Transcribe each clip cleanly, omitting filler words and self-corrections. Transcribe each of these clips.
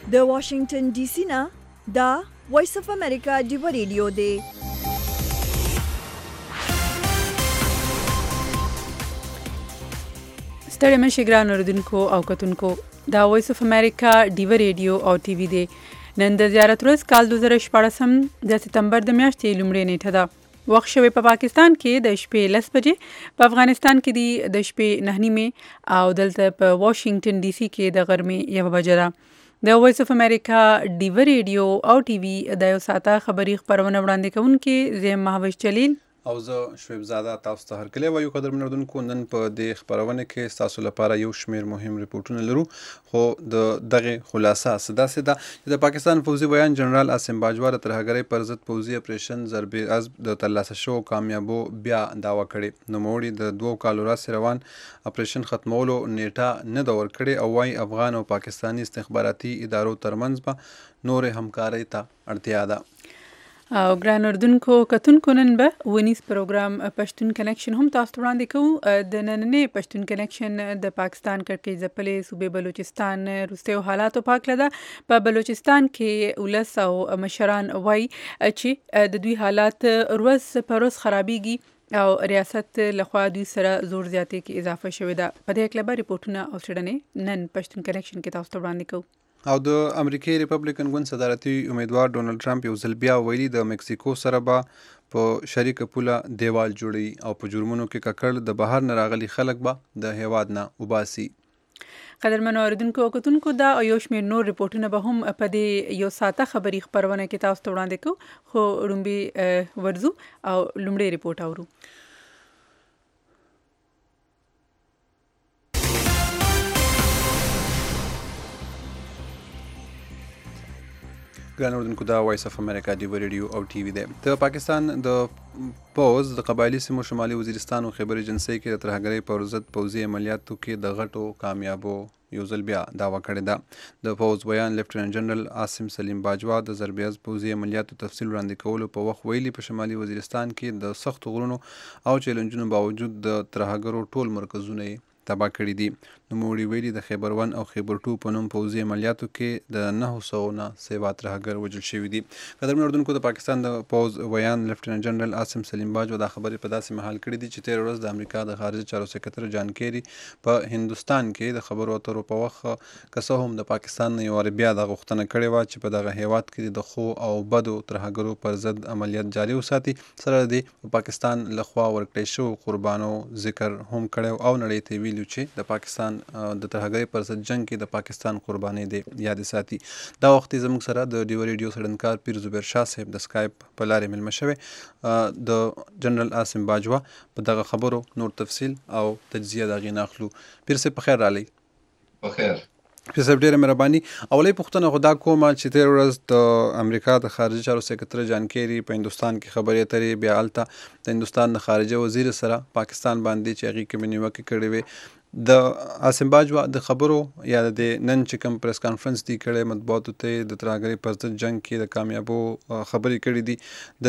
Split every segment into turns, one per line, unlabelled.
د واشنگټن ډي سي نه دا وایس اف امریکا ډیو ریډیو دی.
ستړي مشه ګران اوردونکو او کتونکو، دا وایس اف امریکا ډیو ریډیو او ټي وي دی. نن د زیارت ورځ کال 2014 د سپتمبر د میاشتې لومړۍ نیټه ده. وخت شوی په پاکستان کې د شپې 10 بجې، په افغانستان کې د شپې 9 نیمه او دلته په واشنگټن ډي سي کې د غرمې 1 بجې ده. د وایس اف امریکا ډیو ریډیو او ټي وي د یو ساعته خبری خبرونه وړاندې کوونکې زم مهوش جلیل
او زه شعیب زاده تاسو ته هرکلی وایو. قدرمن اردوونکو، نن په دې خبرونه کې تاسو لپاره یو شمیر مهم ریپورتونه لرو، خو د دغه خلاصه داسې ده چې د پاکستان پوځي ویان جنرال عاصم باجوا د ترهګرۍ پر ضد پوځي اپریشن ضرب عزم د ترلاسه شوو کامیابو بیا دعوا کړې. نوموړي د 2 کالو راس روان اپریشن ختمولو نیټه نه ده ورکړې او وايي افغان او پاکستاني استخباراتي ادارو ترمنځ به نور همکارۍ ته اړتیا ده.
او ګران اردوونکو کتونکو، نن به ونیس پروګرام پښتون کنیکشن هم تاسو وړاندې کوو. د نننې پښتون کنیکشن د پاکستان کړکۍ ځپلې صوبې بلوچستان وروستیو حالاتو په هکله ده. په بلوچستان کې ولس او مشران وایي چې د دوی حالات ورځ په ورځ خرابېږي او ریاست لخوا دوی سره زور زیاتې کې اضافه شوې ده. په دې هکله به ریپورټونه او څېړنې نن پښتون کنیکشن کې تاسو ته وړاندې کوو.
او د امریکای ریپبلیکن ګوند صدارتي امیدوار ډونالد ټرمپ یو ځل بیا ویلي د مکسیکو سره به په شریکه پوله دیوال جوړي او په جرمونو کې ککړ د بهر نه راغلي خلک به د هیواد نه وباسي.
قدرمنو اوریدونکو او کتونکو، دا یو شمېر نور ریپورټونه به هم په دې یو ساعته خبري خبرونه کې تاسو ته وړاندې کوو، خو لومړی ورځو او لومړی ریپورټ اورو.
ګران اردوونکو، دا وایس اف امریکا ډیو ریډیو او ټي وي دی. د پاکستان د پوز د قبایلی سیمو شمالي وزیرستان او خیبر ایجنسۍ کې د ترهګرۍ پر ضد پوځي عملیاتو کې د غټو کامیابو یو ځل بیا دعوا کړې ده. د پوز بیان لیفټننټ جنرال عاصم سلیم باجوا د ضربیز پوځي عملیاتو تفصیل وړاندې کولو په وخت ویلي په شمالي وزیرستان کې د سختو غرونو او چیلنجونو باوجود د ترهګرو ټول مرکزونه یې تباه کړي دي. نوموړي ویلي د خیبر 1 او خیبر 2 په نوم پوځي عملیاتو کې د 900 نه سیوا ترهګر وژل شوي دي. قدرمن اردوونکو، د پاکستان د پوز ویان لیفټننټ جنرال عاصم سلیم باجوا دا خبرې په داسې مهال کړي دي چې 13 ورځ د امریکا د خارجه چارو سکرټر جان کیری په هندوستان کې د خبرو اترو په وخت که څه هم د پاکستان نه یو وار بیا د غوښتنه کړې وه چې په دغه هیواد کې د خو او بدو ترهګرو پر ضد عملیات جاري وساتي. سره د پاکستان لخوا ورکړې شوو قربانو ذکر هم کړی او نړۍ ته ویلي چې د پاکستان د ترهګرۍ پر ضد جنگ کې د پاکستان قربانۍ دی یاد ساتي. دا وخت زموږ سره د ډیو ریډیو څېړنکار پیر زبیر شاه صاحب د سکایپ په لارې مېلمه شوی. د جنرال عاصم باجوا په دغه خبرو نور تفصیل او تجزیه د هغې نه اخلو. پیر صاحب په خیر راغلی.
په خیر.
پیر صاحب ډېره مهرباني. اولۍ پوښتنه خو دا کومه چې 13 ورځ د امریکا د خارجه چارو سکرټر جان کیری په هندوستان کې خبرې اترې، بیا هلته د هندوستان د خارجه وزیر سره پاکستان باندې چې هغې کومې نیوکې کړې وې، د عاصم باجوا د خبرو یا د نن چې کوم پریس کانفرنس دی کړی مطبوعاتو ته د ترهګرۍ پر ضد جنگ کې د کامیابو خبرې کړې دي،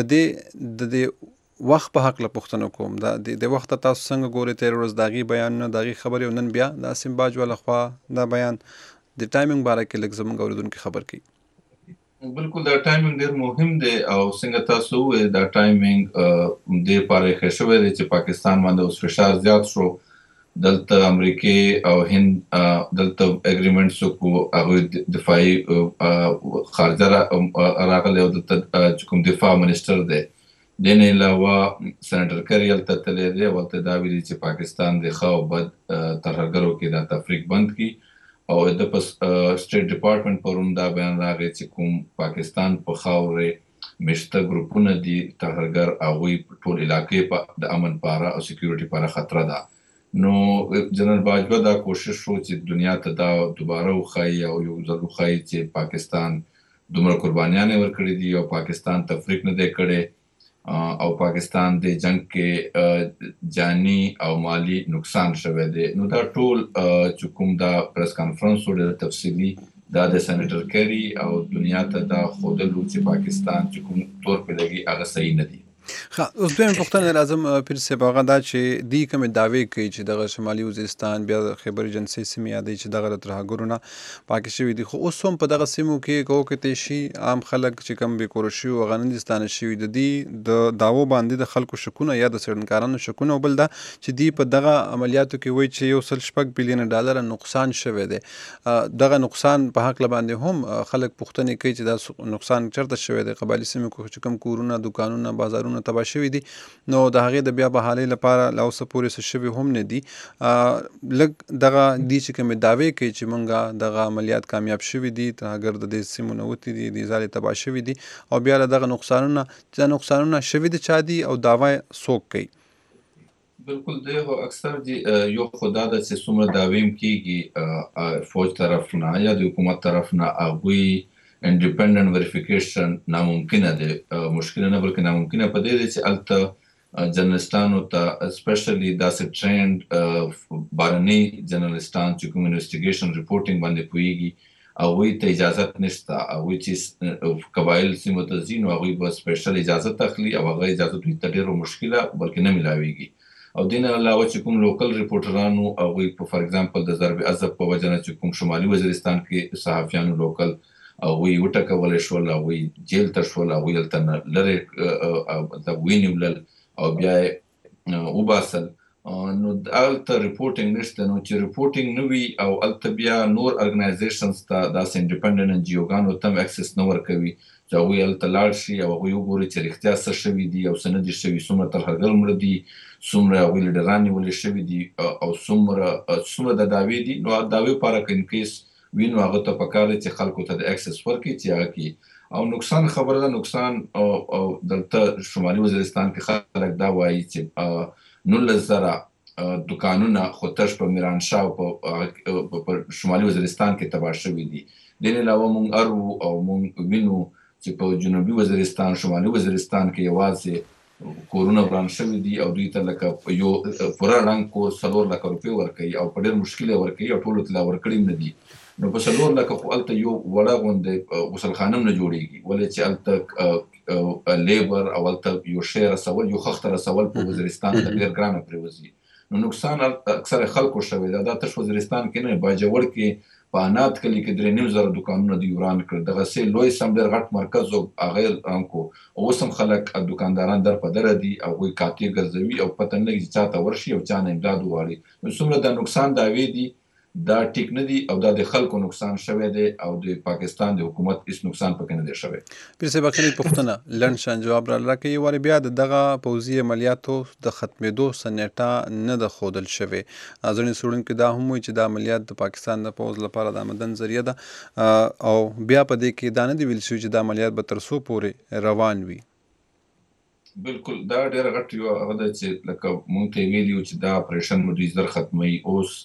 د دې وخت په هکله پوښتنه کوم. د وخت تاسو څنګه ګورئ 13 ورځ د هغې بیانونه، د هغې خبرې او نن بیا د عاصم باجوا لخوا دا بیان د ټایمینګ باره کې لږ زموږ اورېدونکي خبر کړي.
بالکل دا ټایمینګ ډېر مهم دی او څنګه تاسو وویل دا ټایمینګ ډېر پاره ایښی شوی دی چې پاکستان باندې اوس فشار زیات شو. دلته امریکې او هند دلته اګریمنټس وکړو، هغوی دفاعي خارجه راغلی او دلته چې کوم دفاع منسټر دی دې نه علاوه سینیټر کري هلته تللی دی او هلته دا ویلي چې پاکستان د ښه او بد ترهګرو کې دا تفریق بند کړي او د په سټیټ ډپارټمنټ پرون دا بیان راغی چې کوم پاکستان په خاورې مشته ګروپونه دي ترهګر، هغوی په ټول علاقې د امن پاره او سکیورټي پاره خطره ده. نو جنرال باجوا دا کوشش شو چې دنیا ته دا دوباره وښایي او یو ځل وښایي چې پاکستان دومره قربانیانې ورکړي دي او پاکستان تفریق نه دی کړی او پاکستان د جنگ کې جانی او مالی نقصان شوی دی. نو دا ټول چې کوم دا پریس کانفرنس ډېر تفصیلي دا د سینیټر کري او دنیا ته دا ښودلو چې پاکستان چې کوم تور په لګي هغه صحیح نه دی.
اوس دویم پوښتنه راځم پیر صاحب، هغه دا چې دی کومې دعوې کوي چې دغه شمالي وزیرستان بیا د خیبر ایجنسۍ سیمې یادوي چې دغه له ترهګرو نه پاکې شوي دي، خو اوس هم په دغه سیمو کې که وکتلی شي عام خلک چې کوم بېکوره شوي او هغه نه دي ستانه شوي، د دې د دعوو باندې د خلکو شکونه یا د څېړنکارانو شکونه، او بل دا چې دی په دغه عملیاتو کې وایي چې 1.6 بلین ډالره نقصان شوی دی. دغه نقصان په هکله باندې هم خلک پوښتنې کوي چې دا نقصان چېرته شوی دی. قبایلي سیمو کې چې کوم کورونه، دوکانونه، بازارونه تباه شوي دي، نو د هغې د بیا بحالۍ لپاره لا اوسه پورې څه شوي هم نه دي. لږ دغه دي چې کومې دعوې کوي چې موږ دغه عملیات کامیاب شوي دي، ترهګر د دې سیمو نه وتي دي، دې ځالې تباه شوي دي، او بیا له دغه نقصانونه شوي دي چا دي او دعوا څوک کوي؟
بالکل دی خو اکثر دی یو خدا د چې څومره دعوې کېږي فوج طرف نه یا د حکومت طرف نه، هغوی انډیپندنت ویریفیکیشن ناممکنه دی، مشکله نه بلکې ناممکنه په دې دی چې هلته جرنلستانو ته اسپیشلی داسې ټرینډ بهرني جرنلستان چې کوم انویسټیګیشن ریپورټینګ باندې پوهېږي، هغوی ته اجازت نشته. هغوی چې قبایل سیمو ته ځي نو هغوی به سپیشل اجازت اخلي او هغه اجازت دوی ته ډېره مشکله بلکې نه میلاویږي. او دین علاوه چې کوم لوکل ریپورټرانو هغوی په فار ایگزامپل د ضرب عضب په وجه نه چې کوم شمالي وزیرستان کې صحافیانو لوکل هغوی وټکولی شول، هغوی جیل ته شول، هغوی هلته نه لرې ونیولل او بیا یې وباسل. نو هلته ریپورټینګ نشته، نو چې ریپورټینګ نه وي او هلته بیا نور ارګنایزیشنز ته داسې انډیپنډنټ ان جي اوګانو ته هم اکسس نه ورکوي چې هغوی هلته لاړ شي او هغوی وګوري چې رښتیا څه شوي دي او څه نه دي شوي، څومره ترهګر مړه دي، څومره هغوی لیډران نیولې شوي دي او څومره د دعوې دي. نو دعوې لپاره که انکیس وي نو هغه ته پکار دی چې خلکو ته د اکسس ورکړي چې هغه کړي. او نقصان خبره ده، نقصان او دلته شمالي وزیرستان کې خلک دا وایي چې 19,000 دوکانونه خو تش په میرانشاه په شمالي وزیرستان کې تباه شوي دي. دین علاوه مونږ ارو او مونږ وینو چې په جنوبي وزیرستان، شمالي وزیرستان کې یوازې کورونه وران شوي دي او دوی ته لکه یو پوره رنګ کور 4 لکه روپۍ ورکوي او په ډېر مشکل یې ورکوي او ټولو ته لا ورکړي هم نه دي. نو په 4 لکه خو هلته یو وړه غوندې غسلخانه هم نه جوړېږي، ولې چې هلته لیبر او هلته یو شی رسول، یو خښته رسول په وزیرستان ته ډېر ګرانه پرېوځي. نو نقصان اکثره خلکو شوی دی. دا تش وزیرستان کې نه، باجوړ کې په انات کلي کې 3,500 دوکانونه دوی وران کړل. دغسې لوی سم ډېر غټ مرکز و هغه یې رام کړو. اوس هم خلک دوکانداران در په دره دي، هغوی کاپې ګرځوي او پته نه لګي چې چا ته ورشي او چا نه امداد وغواړي. نو څومره د نقصان دعوې دي دا ټیک نه دي او دا د خلکو نقصان شوی دی او د پاکستان د حکومت هیڅ نقصان پکې نه دی شوی.
پیر صاحب اخري پوښتنه لنډ شان جواب را راکړئ، وارې بیا د دغه پوځي عملیاتو د ختمېدو څه نیټه نه ده ښودل شوې. ځینې څېړونکي دا هم وایي چې دا عملیات د پاکستان د پوځ لپاره د آمدن ذریعه ده او بیا په دې کې دا نه دي ویل شوي چې دا عملیات به تر څو پورې روان وي.
بالکل دا ډېره غټ یو هغه ده چې لکه مونږ ته یې ویلي وو چې دا اپریشن به دوی زر ختموي. اوس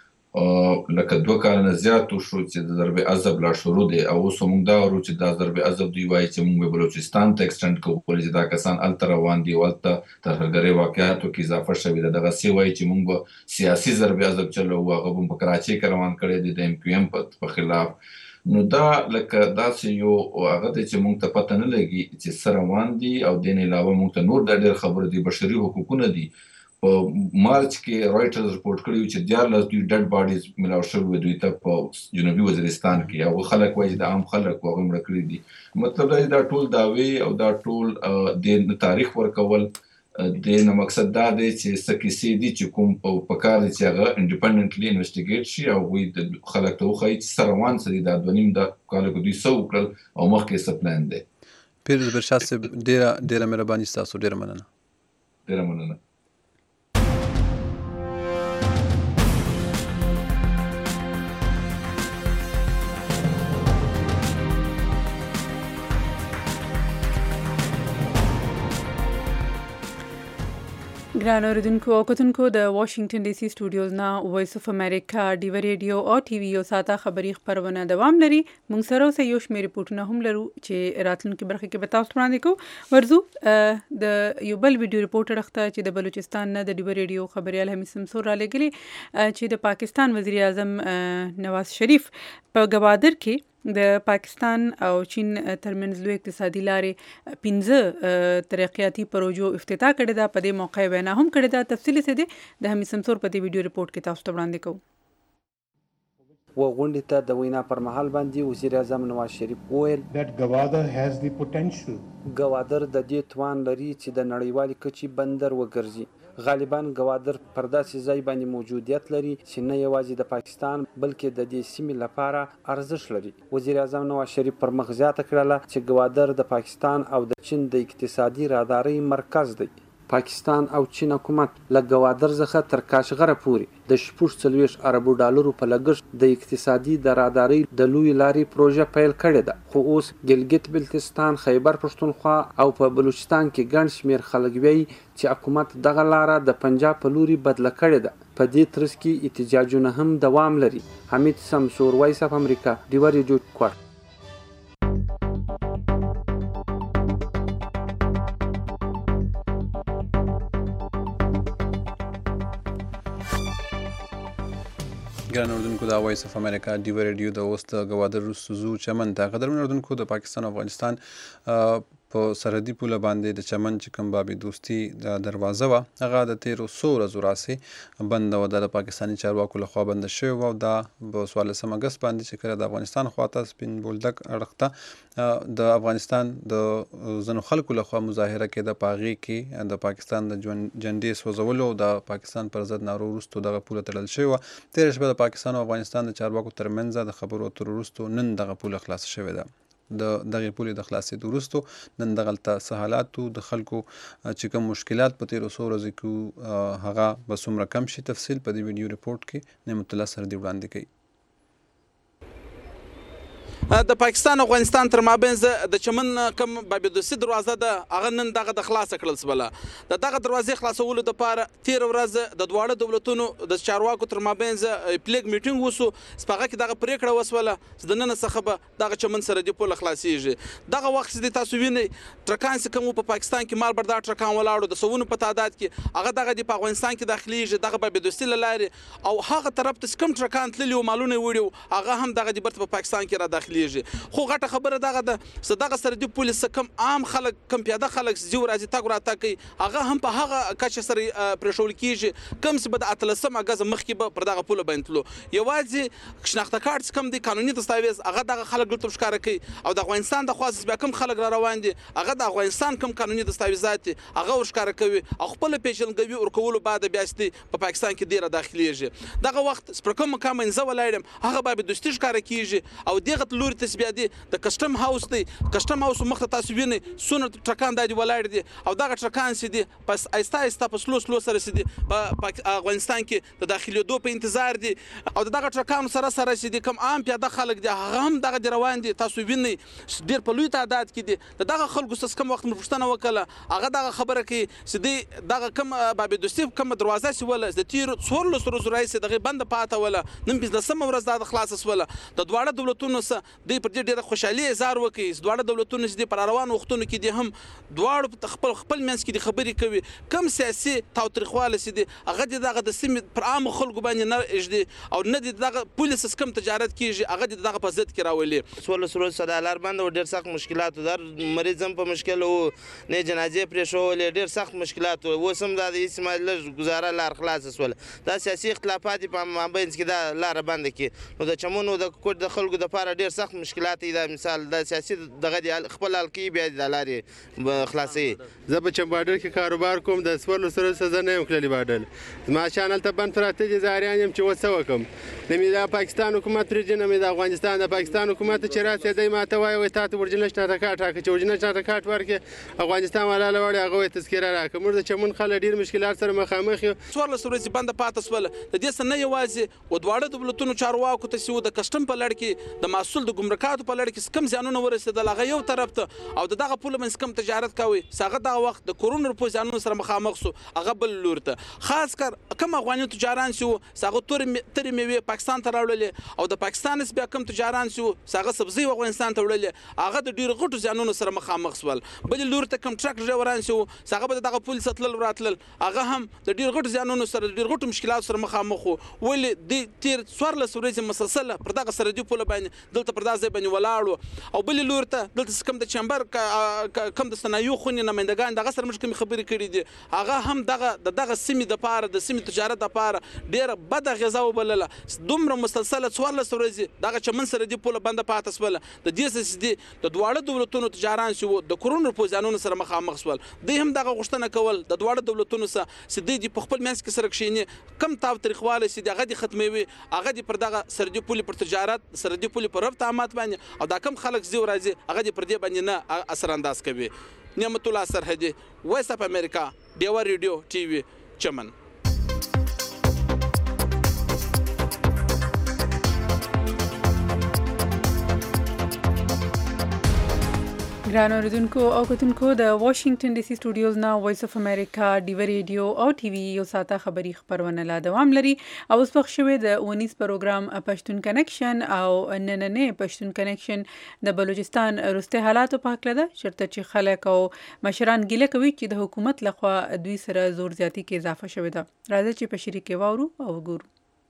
لکه 2 کاله نه زیات وشو چې د ضرب عضب لا شروع دی او اوس موږ دا ورو چې دا ضرب عضب دوی وایي چې موږ به بلوچستان ته اکسټنډ کوو، ولې چې دا کسان هلته روان دي او هلته ترهګرۍ واقعاتو کې اضافه شوې ده. دغسې وایي چې موږ به سیاسي ضرب عضب چلوو، هغه به په کراچۍ کې روان کړی دی د MQM په خلاف. نو دا لکه داسې یو هغه دی چې موږ ته پته نه لګي چې څه روان دي. او دین علاوه موږ ته نور دا ډېر خبره دي، بشري حقوقونه دي. په مارچ کې رایټرز رپورټ کړی و چې 14 دوی ډډ باډیز ملاو شوي دوی ته په جنوبي وزیرستان کې. هغه خلک وایي چې د عام خلک هغوی مړه کړي دي. مطلب دا چې دا ټول دعوې او دا ټول د تاریخ ورکول د نه مقصد دا دی چې څه کیسې دي چې کوم پکار دي چې هغه انډیپنډنټلی انویسټیګیټ شي او هغوی د خلک ته وښایي چې څه روان څه دي، دا 2.5 کاله کې دوی څه وکړل او مخکې څه پلان دی.
پیر برشاد صاحب ډېره مهرباني ستاسو، ډېره مننه.
ډېره مننه.
ګران اوریدونکو او کتونکو، د واشنگټن ډي سي سټوډیوز نه وایس اف امریکا ډیو ریډیو او ټي وي یو ساته خبری خبرونه دوام لري. موږ سره اوس یو شمېر ریپورتونه هم لرو چې راتلونکي برخه کې به تاسو وړاندې کوو. ورزو د یو بل ویډیو ریپورټر اخته چې د بلوچستان نه د ډیو ریډیو خبريال حمید سمسور را لګلي چې د پاکستان وزیر اعظم نواز شریف په ګوادر کې د پاکستان او چین ترمنځ لوی اقتصادي لارې 15 ترقیاتي پروژو افتتاح کړې ده. په دې موقع وینا هم کړې ده. تفصیلي څه دی د حمید سمسور په دې ویډیو ریپورت کې تاسو ته وړاندې کوو.
و غونډې ته د وینا پر مهال باندې وزیر اعظم نواز شریف وویل
that Gwadar has the potential.
ګوادر د دې توان لري چې د نړیوالې کچې بندر وګرځي. غالباً ګوادر پر داسې ځای باندې موجودیت لري چې نه یوازې د پاکستان بلکې د دې سیمې لپاره ارزښت لري. وزیر اعظم نواز شریف پر مخ زیاته کړله چې ګوادر د پاکستان او د چین د اقتصادي رادارۍ مرکز دی. پاکستان او چین حکومت له ګوادر څخه تر کاشغره پورې د 46 اربو ډالرو په لګښت د اقتصادي د رادارۍ د لوی لارې پروژه پیل کړې ده. خو اوس ګلګت بلتستان، خیبر پښتونخوا او په بلوچستان کې ګڼ شمېر خلک وایي چې حکومت دغه لاره د پنجاب په لوري بدله کړې ده. په دې ترڅ کې احتجاجونه هم دوام لري. حمید سمسور، وایس اف امریکا، ډیوه ریډیو کوټ.
ګران اردوونکو د وایس اف امریکا ډیوه ریډیو د اوس د ګوادر وروسته چمن ته قدرمن اردوونکو د پاکستان او افغانستان په سرحدي پوله باندې د چمن چې کوم باب دوستي د دروازه وه هغه د تیرو څو ورځو راسې بنده وه. د پاکستاني چارواکو لخوا بنده شوې وه او دا په 14 اګست باندې چې کله د افغانستان خواته سپین بولدک اړخ ته د افغانستان د ځینو خلکو لخوا مظاهره کېده. په هغې کې د پاکستان د جنډې سوځولو او د پاکستان پر ضد نارو وروستو دغه پوله تړل شوې وه. تېره شپه د پاکستان او افغانستان د چارواکو ترمنځ د خبرو اترو وروستو نن دغه پوله خلاصه شوې ده. د دغې پولې د خلاصېدو وروستو نن دغلته څه حالات و، د خلکو چې کوم مشکلات په تېرو څو ورځو کې هغه به څومره کم شي، تفصیل په دې ویډیو ریپورټ کې نعمت الله سردي وړاندې کوي.
د پاکستان او افغانستان تر مابینځ د چمن کوم بابدوسي دروازه ده هغه نن دغه د خلاصه کړل سوله. د دغه دروازې خلاصولو دپاره تېره ورځ د دواړه دولتونو د چارواکو تر مابینځ پلیګ میټینګ وسو. په هغه کې دغه پرېکړه وسوله چې د نن څخه به دغه چمن سرحدي پوله خلاصېږي. دغه وخت چې تاسو وینئ ټرکان چې کوم په پاکستان کې مال بردار ټرکان ولاړو د سوونو په تعداد کې هغه دغه د په افغانستان کې داخليږي دغه بابدوسي له لارې او هغه طرف ته کوم ټرکان تللي و مالونه وړي هغه هم دغه د برته په پاکستان کې را داخلي. خو غټه خبره دغه ده چې دغه سرحدي پولیس کم عام خلک کم پیاده خلک زیو راځي تګ راتګ کوي هغه هم په هغه کچه سره پرېښول کېږي کم چې به د 18 اګست مخکې به پر دغه پوله باندې تلو. یوازې شناخته کارت کم دی قانوني دستاویز هغه دغه خلک دلته ښکاره کوي او د افغانستان د خوا بیا کم خلک را روان دي هغه د افغانستان کم قانوني دستاویزات هغه ورښکاره کوي او خپل پیژندګلوي ورکولو بعد بیا په پاکستان کې ډیره داخليږي. دغه وخت پر کوم مقام انځه ولاړم هغه به دوستي ښکاره کېږي او دغه لوري ته بیا دی د کسټم هاوس دی. کسټم هاوس مخته تاسو وینئ څونه ټرکان دا دي ولاړ دي او دغه ټرکان چې دي پس آهسته آهسته په سلو سره چې دي په افغانستان کې د داخلېدو په انتظار دي او دغه ټرکانو سره چې دي کوم عام پیاده خلک دي هغه هم دغه روان دي. تاسو وینئ ډېر په لوی تعداد کې دي. دغه خلکو څخه کوم وخت پوښتنه وکړه هغه دغه خبره کوي چې دی دغه کوم بابدوسي کوم دروازه چې وله د تېرو 14 ورځو راهیسې دغه بنده پاته وله نن 15 ورځ دا خلاصه سوله. د دواړه دولتونو سره دوی پر دې ډېره خوشحالي اظهار وکړي. دواړه دولتونه چې پر روان وختونو کې دي هم دواړو خپل منځ کې د خبرې کوي کم سیاسي تاوتریخواله چې دي هغه دغه د سیمې پر عامو خلکو باندې نه اږدي او نه د دغه پولیس کم تجارت کېږي هغه دغه په ضد کې راولي.
16 ورځې سره لار بنده و ډېر سخت مشکلات در مریض هم په مشکل و نه جنازې پرېښولې ډېر سخت مشکلات و. اوس هم دا د اسماعیل لږ ګزاره لار خلاصه سوله. دا سیاسي اختلافات په مابینځ کې دا لاره بنده کړي نو د چمن او د کوټ د خلکو دپاره ډېر سخت مشکلات دا مثال د سیاسي دغه خپل حل کوي بیا د لارې خلاصوي.
زه په چم بارډر کې کاروبار کوم د 14 ورځو زه نه یم تللی بارډر زما شان هلته بند پراته دي زاریان یم چې اوس څه وکړم. نه مې د پاکستان حکومت پرېږدي نه مې د افغانستان د پاکستان حکومت چې راسې دی ماته وایي تا ته اورجینل شناخته کارت راکړه چې اورجینل شناخته کارت ورکړې افغانستان والا له وړې هغه وایي تذکره راکړه. موږ د چمن خلک ډېر مشکلات سره مخامخ یو.
14 ورځې بنده پاته سوله. د دې څخه نه یوازې و دواړه دولتونو چارواکو ته چې د کسټم په لړ کې د محصول د ګمرکاتو په لړ کې کم زیانونه ورسېدل هغه یو طرف ته او دغه پوله منځ کم تجارت کوي هغه دغه وخت د کرونا په زیانونو سره مخامخ سو هغه بل لور ته خاص کر کوم افغاني تجاران چې هغه ترې میوې پاکستان ته راوړلې او د پاکستان بیا کوم تجاران چې هغه سبزي افغانستان ته وړلې هغه د ډېر غټو زیانونو سره مخامخ سول. بل لور ته کوم ټرک ډرایوران چې هغه به دغه پولیس تلل راتلل هغه هم د ډېر غټو زیانونو سره د ډېر غټو مشکلاتو سره مخامخ وو. ولې د تیر 14 ورځې مسلسله پر دغه سرحدي پوله باندې دلته پر دا ځای باندې ولاړ او بلې لوري ته دلته کوم د چمبر کوم د صنایعو خونې نمایندګان دغه سره موږ کومې خبرې کړي دي هغه هم دغه سیمې دپاره د سیمې تجارت دپاره ډېره بده غذا وبلله دومره مسلسله 14 ورځې دغه چمن سرحدي پوله بنده پاتې شوله د دې څه چې د دواړه دولتونو تجاران چې د کرونا پوځیانونو سره مخامخ شول دوی هم دغه غوښتنه کول د دواړه دولتونو سره چې دوی په خپل منځ کې سره کښېني کم تاو تریخوالی چې د هغه دې ختموي هغه دې پر دغه سرحدي پولې پر تجارت سرحدي پولې پر ربط عامات باندې او دا کم خلک ځي ورځي هغه دې پر دې باندې نه اثر انداز کوي نعمت الله سرحدي وایس اف امریکا ډیوا ریډیو ټي وي چمن
ګرانو اوریدونکو او کتونکو د واشنگټن ډي سي سټوډیوز نه وایس اف امریکا ډیوا ریډیو او ټي وي یو ساته خبری خبرونه لا دوام لري او اوس وخت شوه د ونیس پروګرام پښتون کنیکشن او نننې پښتون کنیکشن د بلوچستان وروستي حالات په اړه ده چرته چې خلک او مشران ګیله کوي چې د حکومت لخوا دوی سره زور زیاتی کې اضافه شوه ده راځي چې په شریکه واورو او وګورو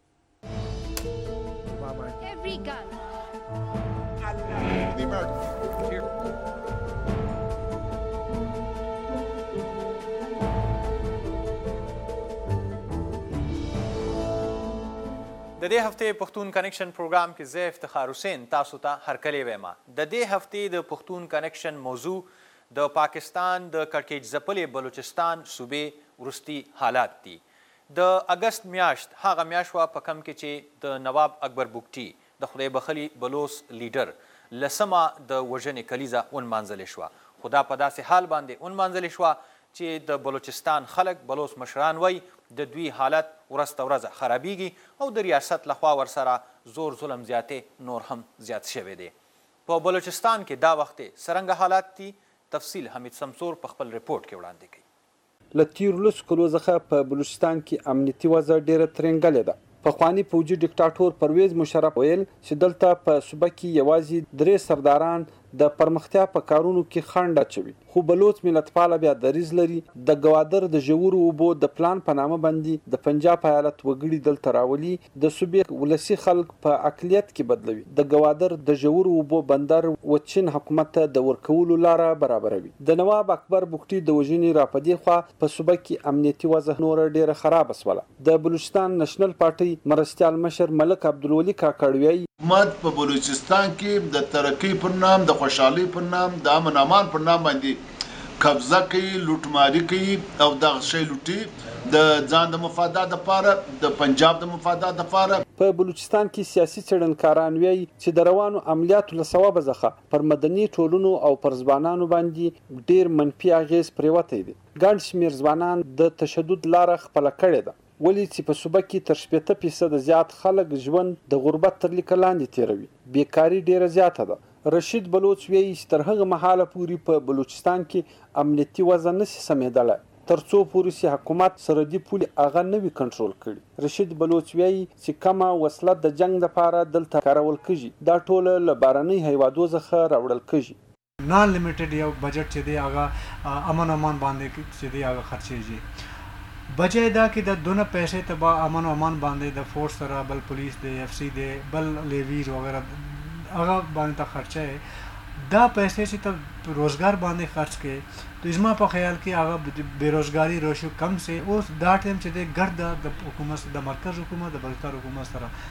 د دې هفتې پښتون کنیکشن پروګرام کې زه افتخار حسین تاسو ته هرکلی وایم د دې هفتې د پښتون کنیکشن موضوع د پاکستان د کړکېچ ځپلې بلوچستان صوبې وروستي حالات دي د اګست میاشت هغه میاشت وه په کم کې چې د نواب اکبر بوګټي د خدای بخلي بلوچ لیډر لسمه د وژنې کلیزه ونمانځلې شوه خو دا په داسې حال باندې ونمانځلې شوه چې د بلوچستان خلک بلوچ مشران وایي د دوی حالت ورځ ته ورځ خرابیږي او د ریاست لخوا ورسره زور ظلم زیاتې نور هم زیات شوی دی په بلوچستان کې دا وخت څرنګه حالات دي تفصیل حمید سمسور په خپل رپورټ کې وړاندې کوي
له تېرو لسو کلو څخه په بلوچستان کې امنیتي وضع ډېره ترنګلې ده پخواني پوځي ډیکټاټور پرویز مشرف ویل چې دلته په صوبه کې یوازې 3 سرداران د پرمختیا په کارونو کې خنډ اچوي خو بلوچ ملتپاله بیا دریځ لري د ګوادر د ژورو اوبو د پلان په نامه باندې د پنجاب ایالت وګړي دلته راولي د صوبې ولسي خلک په اقلیت کې بدلوي د ګوادر د ژورو اوبو بندر و چین حکومت ته د ورکولو لاره برابروي د نواب اکبر بوګټي د وژنې راپدې خوا په صوبه کې امنیتي وضع نور ډیره خراب شوله د بلوچستان نېشنل پارټي مرستیال مشر ملک عبدالولي کاکړ
حکومت په بلوچستان کې د ترقۍ پر نام د خوشحالۍ پر نام د امن امان پر نام باندې قبضه کوي لوټماري کوي او دغه شی لوټي د ځان د مفادات لپاره د پنجاب د مفادات لپاره
په بلوچستان کې سیاسي څېړنکاران وایي چې د روانو عملیاتو له سببه څخه پر مدني ټولنو او پر ځوانانو باندې ډېر منفي اغېز پرېوتی دی ګڼ شمېر ځوانان د تشدد لاره خپله کړې ده ولې چې په صوبه کې تر 80% زیات خلک ژوند د غربت تر لیکه لاندې تیروي بیکاري ډیره زیاته ده رشید بلوچ وایي چې تر هغه مهاله پورې په بلوچستان کې امنیتي وضع نشي سمېدلی تر څو پورې چې حکومت سرحدي پولې هغه نه وي کنټرول کړي رشید بلوچ وایي چې کمه وسله د جنګ لپاره دلته کارول کیږي دا ټوله له بهرنۍ هیوادو څخه راوړل کیږي
نان لیمیټډ یو بجټ چې دی هغه امن امان باندې چې دی هغه خرچېږي بجای دا کې د دونه پیسې ته به امن و امان باندې د فورس سره بل پولیس دی اف سی دی بل لیویز وغیرہ هغه باندې ته خرچه دا پیسې چې ته روزګار باندې خرچ کې تو زما په خیال کې هغه بیروزګاری روشو کم سي اوس دا ټیم چې د ګرد د حکومت د مرکز حکومت د بلوچستان حکومت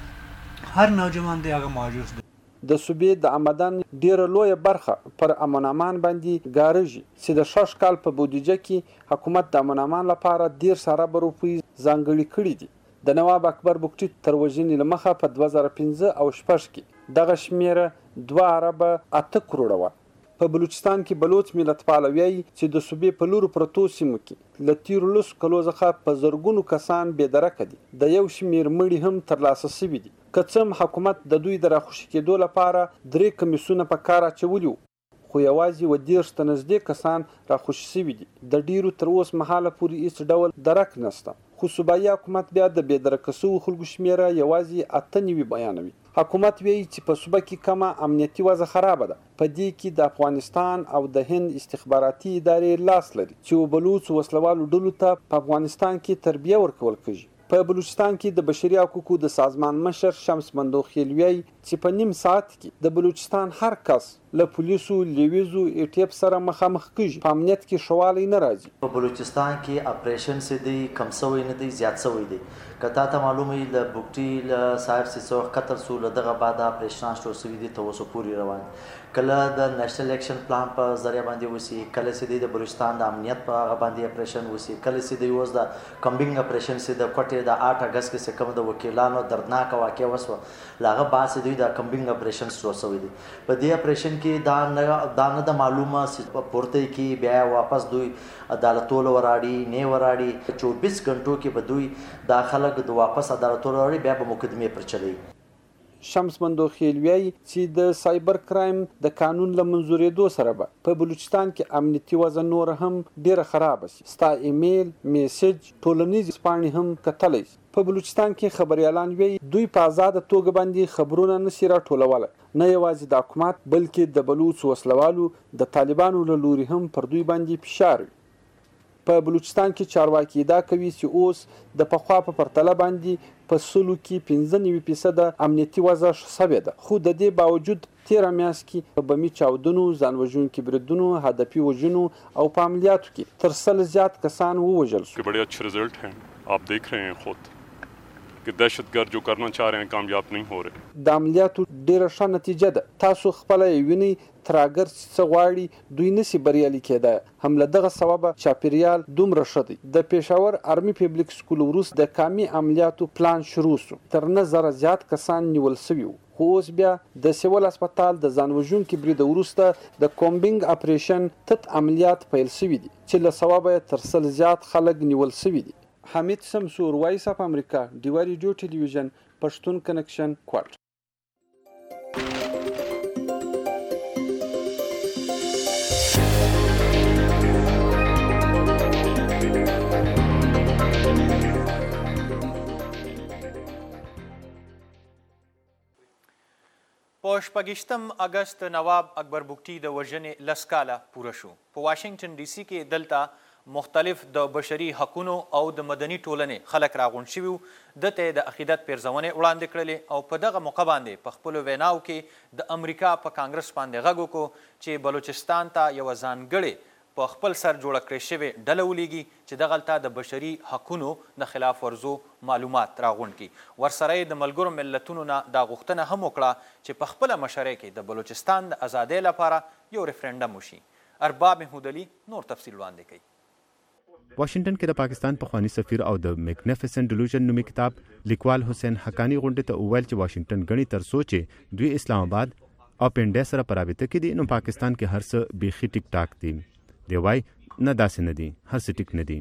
سره هر نوجوان دی هغه موجود دی
د صوبې د آمدن ډیره لویه برخه پر امن امان باندې ګارږي چې د 6 کال په بودیجه کې حکومت د امن امان لپاره 10 ارب روپۍ ځانګړي کړي دي د نواب اکبر بوګټي تر وژنې له مخه په 2015 او 16 کې دغه شمیره 2 ارب 8 کروړه وه په بلوچستان کې بلوچ ملتپاله وایي چې د صوبې په لورو پرتو سیمو کې له تېرو لسو کلو څخه په زرګونو کسان بېدرکه دي د یو شمېر مړي هم ترلاسه شوي دي که څه هم حکومت د دوی د راخوشي کېدو لپاره 3 کمیسونه په کار اچولي وو خو یوازې 10 ته نږدې کسان راخوشي شوي دي د ډیرو تر اوس مهاله پورې هېڅ ډول درک نشته خو صوبایي حکومت بیا د بېدرکه شوو خلکو شمېره یوازې 98 بیانوي حکومت وایي چې په صوبه کې کمه امنیتي وضع خرابه ده په دې کې د افغانستان او د هند استخباراتي ادارې لاس لري چې بلوچ وسلوالو ډلو ته په افغانستان کې تربیه ورکول کیږي په بلوچستان کې د بشري حقوقو د سازمان مشر شمس مندو خیلوی چې په نیم ساعت کې د بلوچستان هر کس له پولیسو لیویزو ایټیپ سره مخامخ کیږي په امنیت کې شوالی نه راځي.
په بلوچستان کې اپریشن سي دی کم سوی نه دی زیات سوی دی. کته ته معلومه ل بوکټي ل صاحب سي سو قطر سو لدغه بعد اپریشن شروع سوی دی ته وسو پوری روان کله د نېشنل اکشن پلان په ذریعہ باندې وسی کله سي د بلوچستان د امنیت په هغه باندې اپریشن وسی کله سي د یوز د کمبینګ اپریشن سي د کوټه د 8 اگست کې کوم د وکیلانو دردناک واقع وسو لاغه باس دوی د کمبینګ اپریشن شروع سوی دی. په دې اپریشن کې دا نه د معلومه پورته کې بیا واپس دوی عدالتونو وراړي نه وراړي 24 غنټو کې به دوی داخله د واپس عدالتونو وراړي بیا به مقدمه پر چلی.
شمس مندو خیلوی چې د سایبر کرایم د قانون له منظورېدو سره به په بلوچستان کې امنیتي وضع نور هم ډیره خراب شي. ستا ایمیل میسج ټولنیز پاڼې هم کتلی شي. په بلوچستان کې خبريالان وی دوی په آزاد توګه باندې خبرونه نشي راټولول، نه یوازې د حکومت بلکې د بلوچ وسلوالو د طالبانو له لوري هم پر دوی باندې فشار وي. په بلوچستان کې چارواکي ادعا کوي چې اوس د پخوا په پرتله باندې په سلو کې 95% امنیتي وضع شوې ده، خو د دې باوجود تیره میاشت کې په بمي چاودنو، ځانوژونکي بریدونو، هدفي وژنو او په عملیاتو کې تر 100 زیات کسان ووژل شول.
बड़े अच्छे रिजल्ट हैं, आप देख रहे हैं खुद कि दहशतगर्द जो करना चाह रहे हैं कामयाब नहीं हो रहे.
د عملیاتو ډیره ښه نتیجه ده. تاسو خپل ویني تراګر څه غواړي دوی نسی بریالي کېدای. هم له دغه سبب چاپیریال دومره ښه دی. د پېښور آرمي پبلک سکول وروسته د کامي عملیاتو پلان شروع شو. تر 9,000 زیات کسان نیول شوي وو. خو اوس بیا د سیول هسپتال د ځانوژونکي برید وروسته د کومبینګ اپریشن تت عملیات پیل شوي دي چې له سببه تر 100 زیات خلک نیول شوي دي. حمید سمسور، وایس اف امریکا، ډیوا ریډیو ټلویزیون، پښتون کنکشن، کوټ.
په 28 اگست نواب اکبر بگټي د وژنې 10 کاله پوره شو. په واشنگټن ډي سي کې دلته مختلف د بشري حقونو او د مدني ټولنې خلک راغونډ شوي وو. دته د عقیدت پیرزونې وړاندې کړلې او په دغه موقع باندې په خپلو ویناو کې د امریکا په کانګرس باندې غږ وکړو چې بلوچستان ته یوه ځانګړې په خپل سر جوړه کړې شوې ډله ولیږي چې دغلته د بشري حقونو د خلاف ورزو معلومات راغونډ کړي. ورسره یې د ملګرو ملتونو نه دا غوښتنه هم وکړه چې په خپله مشرۍ کې د بلوچستان د ازادۍ لپاره یو ریفرنډم وشي. ارباب محمودعلي نور تفصیل وړاندې کوي.
واشنگټن کې د پاکستان پخوانی سفیر او د میګنیفیسنٹ ډیلوژن نومي کتاب لیکوال حسین حقانی غونډې ته وویل چې واشنگټن غني تر سوچې دوی اسلام آباد او پنډیا سره په رابطه کې دي، نو پاکستان کې هر څه بیخي ټیک ټاک دي. دی وای نه داسې نه دي، هر څه ټیک نه دي.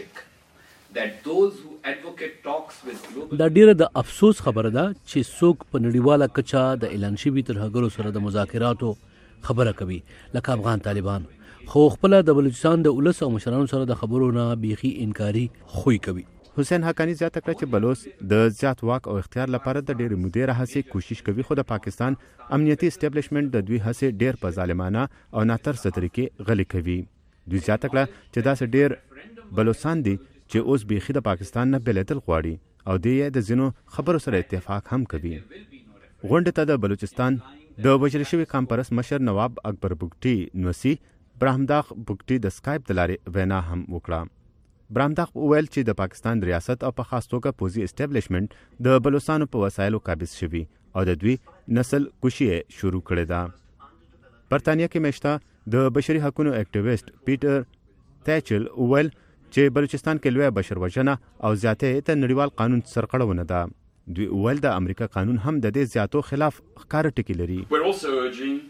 دا ډیره د افسوس خبره ده چې څوک په نړیواله کچه د اعلان شوي ترهګرو سره د مذاکراتو خبره کوي لکه افغان طالبان، خو خپل د بلوچستان د ولس او مشرانو سره د خبرو نه بیخي انکاري خوی کوي.
حسین حقانی زیاته کړه چې بلوچ د زیات واک او اختیار لپاره د ډېرې مودې راهیسې کوشش کوي، خو د پاکستان امنیتي اسټابلیشمنټ د دوی هڅې ډېر په ظالمانه او ناترسه طریقې غلي کوي. دوی زیاته کړه چې داسې ډېر بلوچستان دي چې اوس بیخي د پاکستان نه بېلېدل غواړي او دوی یې د ځینو خبرو سره اتفاق هم کوي. غونډې ته د بلوچستان د وژل شوي کانفرنس مشر نواب اکبر بگټي نوسي براهمداغ بگټي د سکایپ د لارې وینا هم وکړه. براهمداغ وویل چې د پاکستان ریاست او په خاص توګه پوځي اسټابلیشمنټ د بلوچستانو په وسایلو قابض شوي او د دوی نسل کشي شروع کړې ده. برطانیه کې میشته د بشري حقوقو اکټیویسټ پیټر تیچل وویل چې بلوچستان کې لویه بشر وژنه او زیاتې ته نړیوال قانون سرغړونه ده. دوی وویل د امریکا قانون هم د دې زیاتو خلاف ښکاره ټکي لري.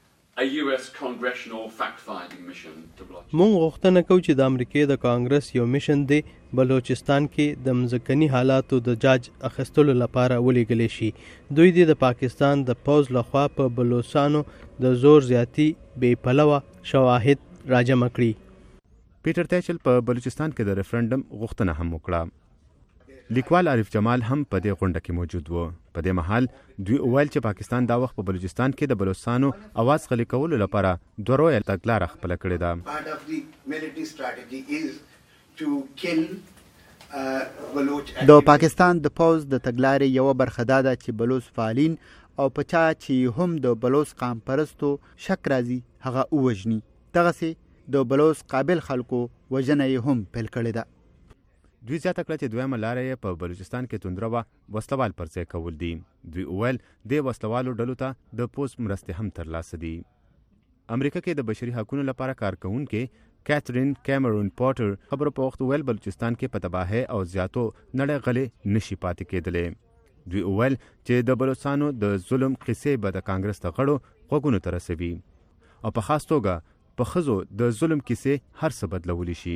مونږ غوښتنه کوو چې د امریکای د کانګرس یو میشن دی بلوچستان کې د مځکني حالاتو د جاج اخیستلو لپاره ولېږلی شي. دوی د پاکستان د پوځ لخوا په بلوچستانو د زور زیاتی بې پلوه شواهد راجمع کړي.
پیټر تیچل په بلوچستان کې د ریفرنډم غوښتنه هم وکړه. لیکوال عارف جمال هم په دې غونډه کې موجود و. په دې مهال دوی وویل چې پاکستان دا وخت په بلوچستان کې د بلوچستانو اواز غلي کولو لپاره دوه رویه تګلاره خپله کړې ده.
د پاکستان د پوز د تګلارې یو برخه دا ده چې بلوچ فعالین او پچا چې هم د بلوچ قام پرستو شک راځي هغه ووجني. دغسې د بلوچ قابل خلکو وژنه یې هم پیل کړې ده.
دوی زیاته کړه چې دویمه لاره یې په بلوچستان کې توندره وه وسلوال پر ځای کول دي. دوی وویل دې وسلوالو ډلو ته د پوز مرستې هم ترلاسه دي. امریکا کې د بشري حقونو لپاره کارکوونکې کیترین کیمرون پورټر خبرو په وخت وویل بلوچستان کې په تباهۍ او زیاتو نړۍ غلې نشي پاتې کېدلی. دوی وویل چې د بلوچستانو د ظلم قصې به د کانګرس د غړو غوږونو ته رسوي او په خاص توګه په ښځو د ظلم کیسې هر څه بدلولی شي.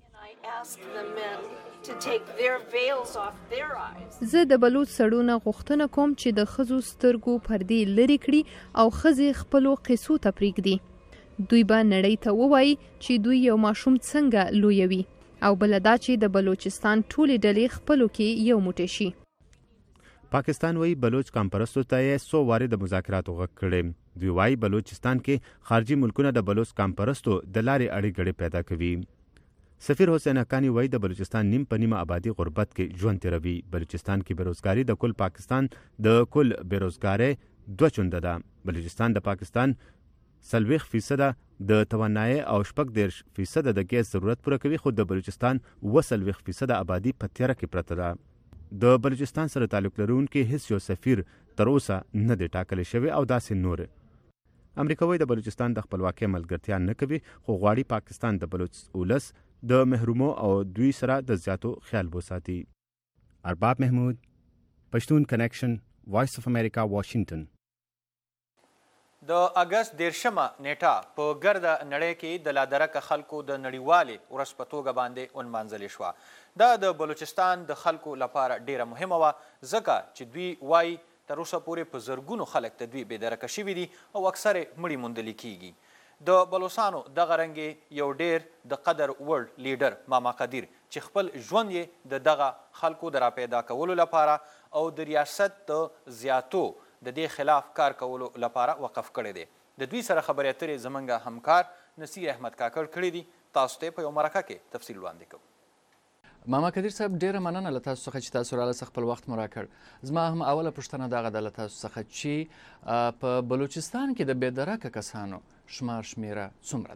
زه د بلوچ سړو نه غوښتنه کوم چې د ښځو سترګو پردې لرې کړي او ښځې خپلو قصو ته پرېږدي. دوی به نړۍ ته ووایي چې دوی یو ماشوم څنګه لویوي او بله دا چې د بلوچستان ټولې ډلې خپلو کې یو موټی شي.
پاکستان وایي بلوچ کامپرستو ته یې څو وارې د مذاکراتو غږ کړی. دوی وایي بلوچستان کې خارجي ملکونه د بلوچ کامپرستو د لارې اړې ګړې پیدا کوي. سفیر حسین حقانی وایي د بلوچستان نیم په نیمه آبادي غربت کې ژوند تیروي. بلوچستان کې بیروزګاري د کل پاکستان د کل بیروزګارۍ 2 ده. بلوچستان د پاکستان 40% د توانایي او 14% د ګیس ضرورت پوره کوي، خو د بلوچستان 40% آبادي په تیاره کې پرته ده. د بلوچستان سره تعلق لرونکي هیڅ یو سفیر تر اوسه نه دی ټاکلی شوی او داسې نور. امریکا وایي د بلوچستان د خپلواکۍ ملګرتیا نه کوي، خو غواړي پاکستان د بلوچ ولس د محرومو او دوی سره د زیاتو خیال وساتي. ارباب محمود، پښتون کنیکشن، وایس اف امریکا، واشنگټن.
د اګست 13 نیټه په ګرده نړۍ کې د لادرکه خلکو د نړیوالې ورځ په توګه باندې ونمانځلې شوه. دا د بلوچستان د خلکو لپاره ډیره مهمه وه ځکه چې دوی وایي تر اوسه پورې په زرګونو خلک د دوی بېدرکه شوي دي او اکثر یې مړي موندلي کیږي. د بلوچستانو دغه رنګې یو ډیر د قدر وړ لیډر ماما قدیر چې خپل ژوند یې د دغه خلکو د راپیدا کولو لپاره او د ریاست د زیاتو د دې خلاف کار کولو لپاره وقف کړی دی. د دوی سره خبرې اترې زموږ همکار نصیر احمد کاکړ کړي دي. تاسو ته په یو مرکه کې تفصیل وړاندې کوو.
ماما قدیر صاحب ډیره مننه له تاسو څخه چې تاسو راله خپل وخت مو راکړ. زما هم اوله پوښتنه دغه ده له تاسو څخه چې په بلوچستان کې د بېدرکه کسانو شمیره څومره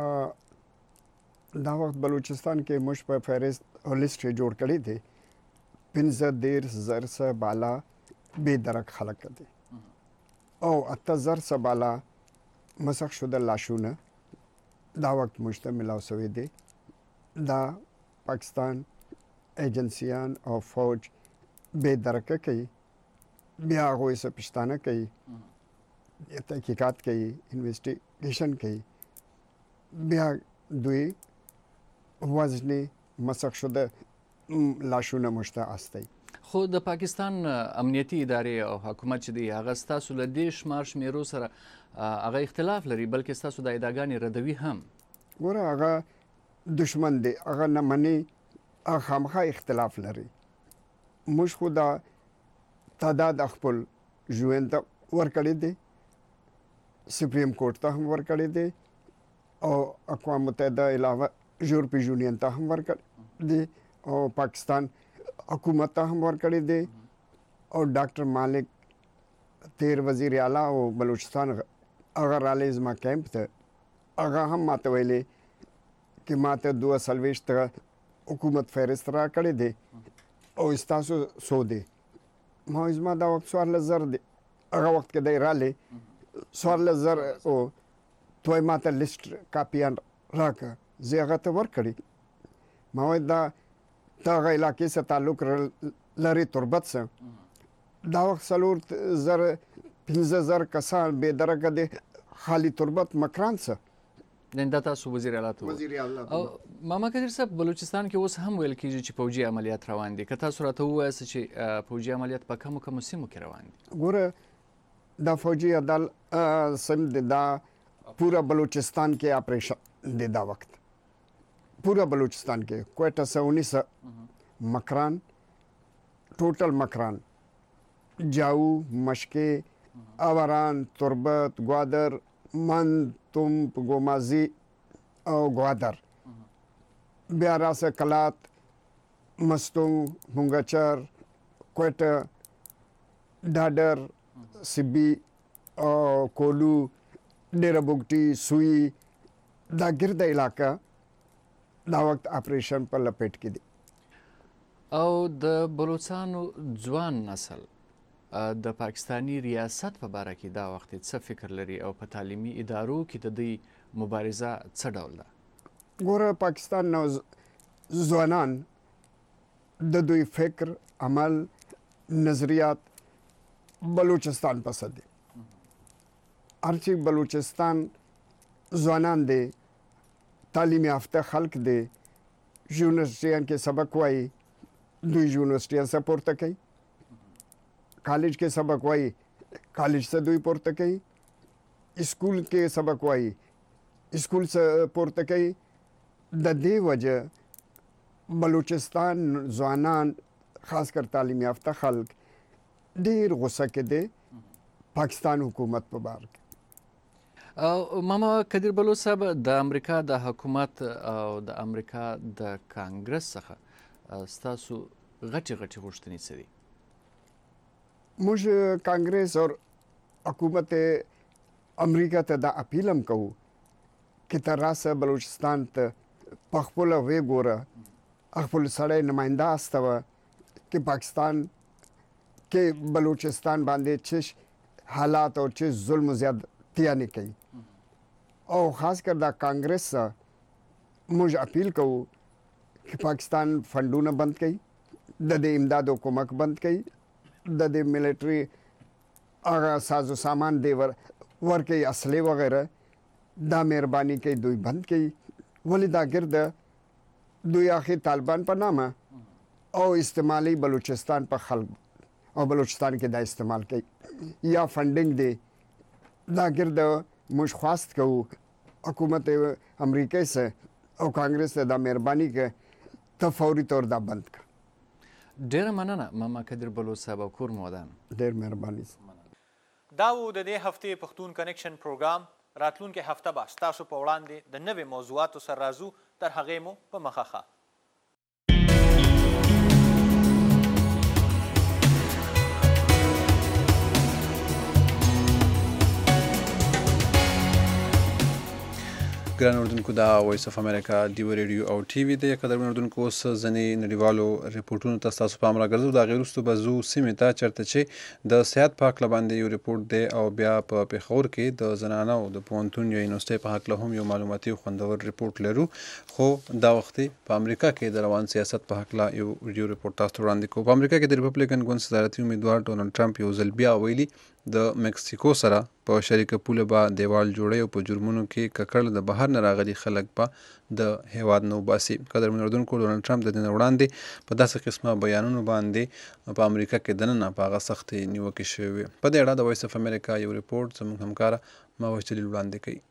ده؟
دا وخت بلوچستان کې موږ په فهرست لیست جوړ کړی دی 15,000 څخه بالا بېدرک خلک دي او 8,000 څخه بالا مسخ شده لاشونه دا وخت موږ ته ملاو شوي دي. دا پاکستان ایجنسیان او فوج بېدرکه کوي، بیا هغوی څه پوښتنه کوي، تحقیقات کوي، انویسټیګیشن کوي، بیا دوی وزنې مسخ شده لاشونه موږ ته استوي.
خو د پاکستان امنیتي ادارې او حکومت چې دی هغه ستاسو له دې شمیرو سره هغه اختلاف لري، بلکې ستاسو د ادعاګانې ردوي هم.
ګوره هغه دشمن دی، هغه نه مني، هغه خامخا اختلاف لري. موږ خو دا تعداد خپل ژوند ته ورکړی دی، سپریم کورټ ته هم ورکړی دی او اقوام متحده علاوه یورپی یونین ته هم ورکړی دی او پاکستان حکومت ته هم ورکړی دی او ډاکټر مالک تیر وزیر اعلی او بلوچستان هغه رالی زما کیمپ ته هغه هم ماته ویلي چې ماته 2 حکومت فهرست را کړی دی او ستاسو څو دی. ما زما دا وخت 14,000 دی، هغه وخت کې دی رالی 14,000 او توی ماته لیست کاپیان راکړه، زه هغه ته ورکړی. ما وایي دا هغه علاقې سره تعلق لري تربت سره. دا وخت 4,000 کسان بېدرکه دی خالي تربت مکران سره.
دا تاسو وزیر اعلی ته او ماما قدیر صاحب بلوچستان کې اوس هم ویل کېږي چې پوجي عملیات روان دي. که تاسو راته ووایاست چې پوجي عملیات په کومو سیمو کې روان دي؟
ګوره دا فوجي سم دی، دا پورا بلوچستان کې آپریشن دی. دا وخت پورا بلوچستان کې کوئٹہ سے 19 مکران، ټوټل مکران، جاو، مشکې، اوران، تربت، گوادر، من، تمپ، گومازی او گوادر، بیا راسه کلات، مستونګ مونګچر کوټه ډاډر سبي او کولو ډیره بوګټي سوی دا ګرده علاقہ دا وخت اپریشن په لپیټ کې دي
او د بلوچستانو ځوان نسل د پاکستانی ریاست په باره کې دا وخت څه فکر لري او په تعلیمي ادارو کې د دوی مبارزه څه ډول ده؟
ګوره پاکستان نو ځوانان د دوی فکر عمل نظریات بلوچستان پسند دي هرچی بلوچستان ځوانان دي تعلیم یافته خلک دي یونیورسټیان کې سبق وایي دوی یونیورسټیان څخه پورته کوي کالج کې سبق وایي کالج څخه دوی پورته کوي اسکول کې سبق وایي اسکول څخه پورته کوي د دې وجه بلوچستان ځوانان خاص کر تعلیم یافته خلک ډیر غوسه کې دي پاکستان حکومت په باره کې
ماما کدیر بلوچ صاحب د امریکا د حکومت او د امریکا د کانګرس څخه ستاسو غټي غوښتنې څه دي؟
موږ کانګرس او حکومت امریکا ته دا اپیل هم کوو چې تر راسه بلوچستان ته په خپله وګوره خپل سړی نماینده استوه چې پاکستان کې بلوچستان باندې چې حالات او چې ظلم زیاتیا نه کوي او خاص کر دا کانګرس موږ اپیل کوو چې پاکستان فنډونه بند کړي د دې امداد او کومک بند کړي د دې ملټري هغه سازو سامان دی ورکوي اسلحې وغیره دا مهرباني کوي دوی بند کړي ولې دا ګرده دوی آخر طالبان په نامه او استعمالي بلوچستان په خلق او بلوچستان کې دا استعمال کوي یا فنډینګ دی دا ګرده موږ خواست کوو حکومت امریکا سے او کانګرس ته دا مهرباني کوي ته فوري طور دا بند کړه.
ډیره مننه ماما کدیر بلوچ صاحب او کور مودان.
ډیر مهرباني.
دا و د دې هفتې پښتون کنیکشن پروګرام. راتلونکې هفته به ستاسو په وړاندې د نوې موضوعاتو سره راځو. تر هغې مو په مخه.
ګران اردوونکو دا وایس اف امریکا ډیو ریډیو او ټي وي دی. قدرمن اردوونکو اوس ځینې نړیوالو رپورټونو ته ستاسو پام راګرځو. د هغې وروسته به ځو سیمې ته چېرته چې د صحت په هکله باندې یو رپورټ دی او بیا په پېښور کې د زنانو د پوهنتون یا یونیورسټۍ په هکله هم یو معلوماتي او خوندور رپورټ لرو. خو دا وخت په امریکا کې د روان سیاست په هکله یو ویډیو رپورټ تاسو ته وړاندې کوو. په امریکا کې د ریپبلیکن ګوند صدارتي امیدوار ډونالډ ټرمپ یو ځل بیا ویلي د مکسیکو سره په شریکه پوله به دیوال جوړی او په جرمونو کې ککړ د بهر نه راغلي خلک به د هیواد نه وباسي. قدرمن اردوونکو ډونالډ ټرمپ د دې نه وړاندې په داسې قسمه بیانونو باندې په امریکا کې دننه په هغه سختې نیوکې شوې وې. په دې اړه د وایس اف امریکا یو رپورټ زموږ همکاره ماوش جلیل وړاندې کوي.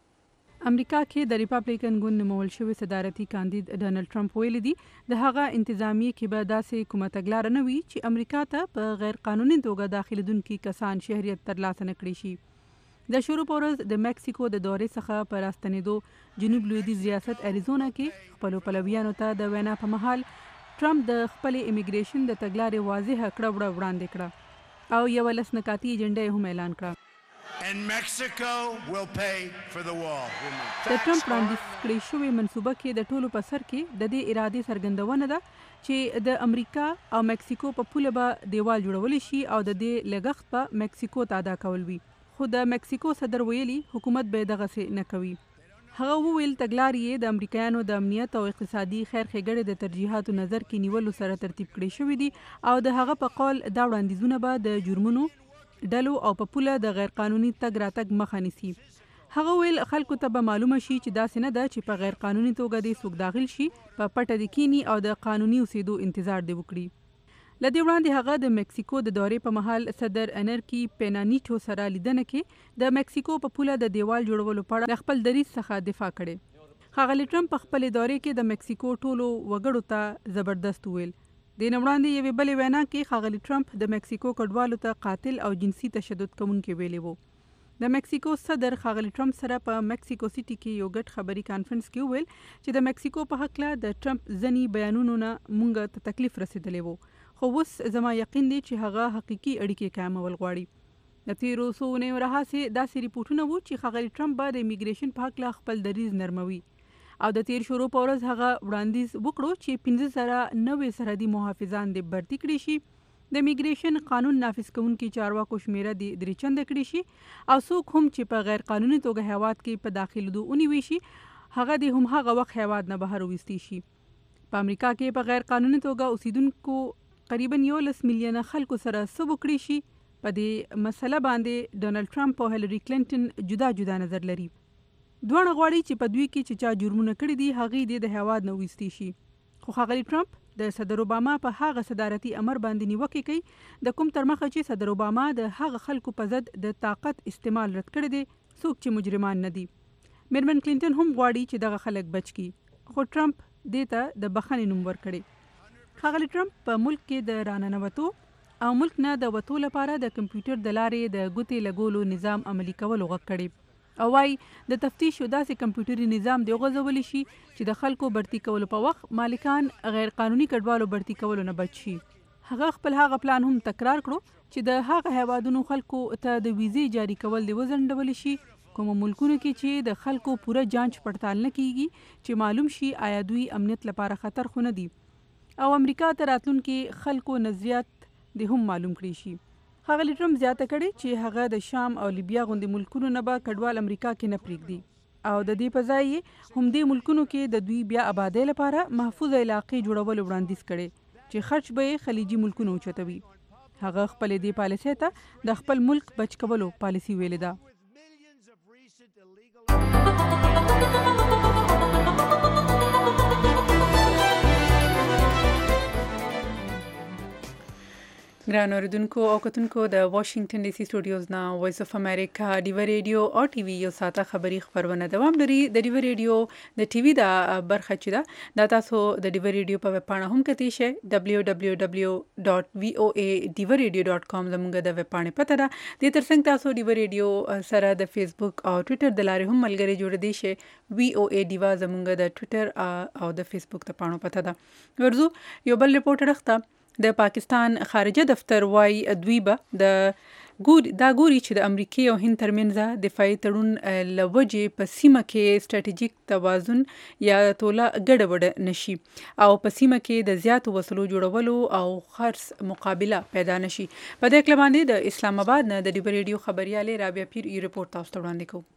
امریکا کې د ریپبلیکن ګوند نومول شوی صدارتي کاندید ډونالډ ټرمپ ویلي دي د هغه انتظامیه کې به داسې کومه تګلاره نه وي چې امریکا ته په غیر قانوني توګه داخليدونکي کسان شهریت ترلاسه نه کړي شي. د شروع په ورځ د مکسیکو د دورې څخه په راستنېدو جنوب لویدیځ ریاست اریزونا کې خپلو پلویانو ته د وینا په مهال ټرمپ د خپلې امیګریشن د تګلارې واضحه کړه وړاندې کړه او یوه لس نکاتي ایجنډه هم اعلان کړه.
And Mexico will pay for the wall.
د ټرمپ وړاندیز کړې شوې منصوبه کې د ټولو په سر کې د دې ارادې څرګندونه ده چې د امریکا او مکسیکو په پوله به دیوال جوړولی شي او د دې لګښت به مکسیکو ته ادا کول وي. خو د مکسیکو صدر ویلي حکومت به دغسې نه کوي. هغه وویل تګلارې یې د امریکایانو د امنیت او اقتصادي خیر ښېګړې د ترجیحاتو نظر کې نیولو سره ترتیب کړي شوي دي او د هغه په قول دا وړاندیزونه به د جرمونو ډلو او په پوله د غیر قانوني تګ راتګ مخه نیسي. هغه ویل خلکو ته به معلومه شي چې داسې نه ده چې په غیر قانوني توګه دې څوک داخل شي په پټه دې کینی او د قانوني اوسېدو انتظار دې وکړي. له دې وړاندې هغه د مکسیکو د دورې په مهال صدر انرکی پینانیټو سره لیدنه کې د مکسیکو په پوله د دیوال جوړولو په اړه د خپل دریځ څخه دفاع کړې. ښاغلي ټرمپ په خپلې دورې کې د مکسیکو ټولو وګړو ته زبردست ویل. د نه وړاندې یوې بلې وینا کې ښاغلي ټرمپ د مکسیکو کډوالو ته قاتل او جنسي تشدد کوونکي ویلي وو. د میکسیکو صدر ښاغلي ټرمپ سره په میکسیکو سیټي کې یو ګډ خبري کانفرنس کې وویل چې د میکسیکو په هکله د ټرمپ ځینی بیانونو نه مونږ ته تکلیف رسیدلی وو، خو اوس زما یقین دی چې هغه حقیقي اړیکې قایمول غواړي. د تیرو څو اونیو راهیسې داسې ریپورټونه وو چې ښاغلي ټرمپ به د امیګریشن په هکله خپل دریځ نرموي او د تیر شروع په ورځ هغه وړاندیز وکړو چې 15,000 سرحدي محافظان دې بھرتي کړي شي، د امیګریشن قانون نافذ کوونکي چارواکو شمیره دې 3 چنده کړي شي او څوک هم چې په غیر قانوني توګه هیواد کې په داخلېدو ونیوي شي هغه دې هم هغه وخت هیواد نه بهر وویستي شي. په امریکا کې په غیر قانوني توګه اوسیدونکو قریبا 11 میلیونه خلکو سره څه وکړي شي. په دې مسله باندې ډونالد ټرمپ او هیلری کلینټن جدا جدا نظر لري. دواړه غواړي چې په دوی کې چې چا جرمونه کړي دي هغې دې د هیواد نه وویستي شي. خو ښاغلي ټرمپ د صدر اوباما په هغه صدارتي امر باندې نیوکې کوي د کوم تر مخه چې صدر اوباما د هغه خلکو په ضد د طاقت استعمال رد کړی دی څوک چې مجرمان نه دي. میرمن کلینټن هم غواړي چې دغه خلک بچ کړي، خو ټرمپ دې ته د بخښنې نوم ورکړي. ښاغلي ټرمپ په ملک کې د راننوتو او ملک نه د وتو لپاره د کمپیوټر د لارې د ګوتې لګولو نظام عملي کولو غږ کړي او وايي د تفتیش او داسې کمپیوټري نظام دی غځولی شي چې د خلکو برتی کولو په وخت مالکان غیر قانوني کډوالو برتی کولو نه بچ شي. هغه خپل هغه پلان هم تکرار کړو چې د هغه هیوادونو خلکو ته د ویزې جاری کول دی وزندول شي کوم ملکونو کې چې د خلکو پوره جانچ پړتال نه کیږي چې معلوم شي آیا دوی امنیت لپاره خطر خو نه دي او امریکا ته راتلونکي خلکو نظریات د هم معلوم کړی شي. ښاغلي ټرمپ زیاته کړې چې هغه د شام او لیبیا غوندې ملکونو نه به کډوال امریکا کې نه پرېږدي او د دې په ځای یې همدې ملکونو کې د دوی بیا آبادۍ لپاره محفوظ علاقې جوړولو وړاندیز کړي چې خرچ به یې خلیجي ملکونو اوچتوي. هغه خپلې دې پالیسۍ ته د خپل ملک بچ کولو پالیسي ویلې ده. ګران اوریدونکو او کتونکو د واشنگټن ډي سي سټوډیوز نه وایس اف امریکا ډیو ریډیو او ټي وي یو ساته خبری خبرونه دوام لري. د ډیو ریډیو د ټي وي د برخه چې دا تاسو د ډیو ریډیو په ویب پاڼه هم کتی شئ www.voadivoradio.com زموږ د ویب پاڼې پته ده. د ترڅنګ تاسو ډیو ریډیو سره د فیسبوک او ټوئیټر د لارې هم ملګری جوړ دي شئ. VOA ډیوا زموږ د ټوئیټر او د فیسبوک ته پاڼو پته ده. ورزو یو بل ریپورټ راخته د پاکستان خارجه دفتر وايي دوی به دا ګوري چې د امریکای او هند ترمنځ دفاعي تړون لوجې په سیمه کې سټریټیجیک توازن یا توله ګډوډ نشي او په سیمه کې د زیاتو وسلو جوړولو او خرڅ مقابله پیدا نشي. په دې کله باندې د اسلام آباد نه د ډیو ریډیو خبرياله رابعه پیر یو ریپورت تاسو ته وړاندې کوي.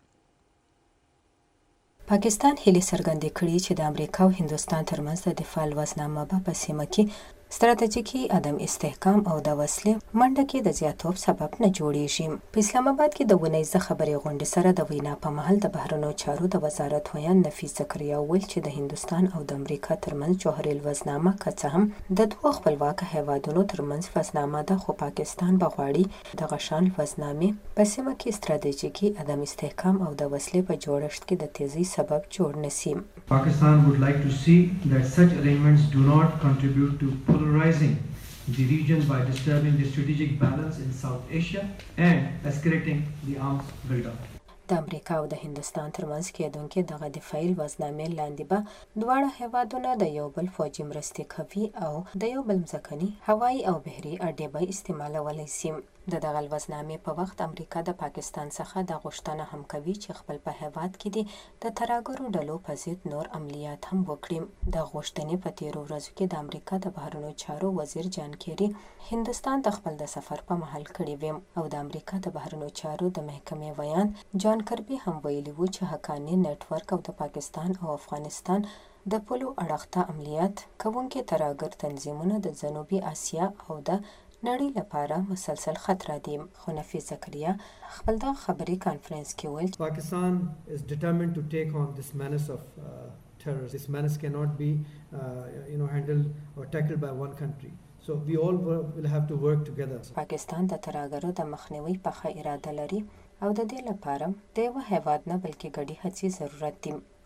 پاکستان هلي څرګندې کړې چې د امریکا او هندوستان ترمنځ د دفاع لوزنامه په سیمه کې ستراتیژیکي عدم استحکام او د وسلې منډه کې د زیاتوب سبب نه جوړیږي. په اسلام آباد کې د ونیزه خبري غونډې سره د وینا په محل د بهرنیو چارو د وزارت ویان نفیس زکریا ویل چې د هندوستان او د امریکا ترمنځ جوهري لوزنامه که څه هم د دوه خپلواک هیوادونو ترمنځ لوزنامه ده خو پاکستان به غواړي د غشان لوزنامې په سیمه کې ستراتیژیکي عدم استحکام او د وسلې په جوړښت کې د تیزی سبب جوړ نشي.
Pakistan would like to see that such arrangements do not contribute to polarizing the region by disturbing the strategic balance in South Asia and escalating the arms buildup.
د امریکا او د هندوستان ترمنځ کېدونکې دغه دفاعي لوزنامې لاندې به دواړه هیوادونه د یو بل فوجي مرستې کوي او د یو بل ځمکني هوایي او بحري اډې به استعمالولی شي. د دغه لوزنامې په وخت امریکا د پاکستان څخه د غوښتنه هم کوي چې خپل په هیواد کې د ترهګرو ډلو په ضد نور عملیات هم وکړي. د غوښتنې په تیرو ورځو کې د امریکا د بهرنیو چارو وزیر جان کیری هندوستان د خپل د سفر په مهال کړی و او د امریکا د بهرنیو چارو د محکمې ویان جان کربي هم ویلي و چې حقانی نت ورک او د پاکستان او افغانستان د پولو اړخته عملیات کوونکې ترهګر تنظیمونه د جنوبي اسیا او د نړۍ لپاره مسلسل خطر دي. خو نفیس زکریا خپل د خبري کانفرنس کې ویل
Pakistan is determined to take on this menace of terror. This menace cannot be handled or tackled by one country. So we all will have to work together.
پاکستان د ترهګرو د مخنیوي په اراده لري او د دې لپاره د یو هیواد نه بلکې ګډي هڅې ضرورت دي.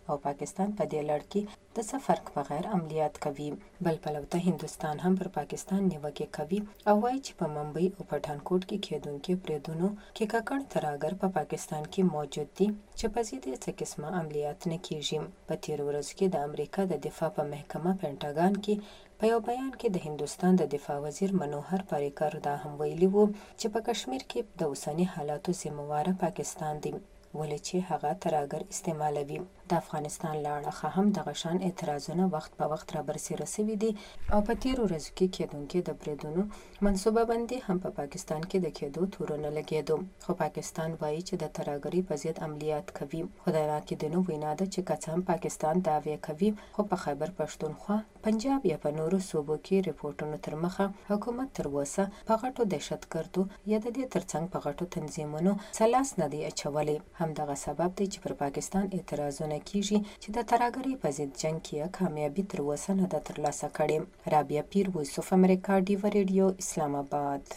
او پاکستان په دې لړ کې د څه فرق بغیر عملیات کوي. بل پلو ته هندستان هم پر پاکستان نیوکې کوي او وایي چې په ممبئی او پټانکوټ کې کېدونکي بریدونو کې ککړ ترهګر په پاکستان کې موجود دي چې په ضد یې څه قسمه عملیات نه کیږي. په تېرو ورځو کې د امریکا د دفاع په محکمه پینټاګان کې په یو بیان کې د هندوستان د دفاع وزیر منوهر پاریکر دا هم ویلي وو چې په کشمیر کې د اوسني حالاتو ذمہواره پاکستان دی، ولې چې هغه ترهګر استعمالوي. د افغانستان له اړخه هم دغه شان اعتراضونه وخت په وخت رابرسېره سوي دي او په تېرو ورځو کې کېدونکي د بریدونو منصوبه بندي هم په پاکستان کې د کېدو تورونه لګېدو. خو پاکستان وایي چې د ترهګرۍ په ضد عملیات کوي. خو د ناقدینو وینا ده چې که څه هم پاکستان دعوې کوي، خو په خیبر پښتونخوا، پنجاب یا په نورو صوبو کې رپورټونو تر مخه حکومت تر اوسه په غټو دهشتګردو یا د دې ترڅنګ په غټو تنظیمونو څه لاس نه دی اچولی. همدغه سبب دی چې پر پاکستان اعتراضونه کیږي چې د ترهګرۍ په ضد جنګ کې کامیابي تر اوسه نه ده ترلاسه کړې. رابعه پیر، وایس اف امریکا، ډیو ریډیو، اسلام آباد.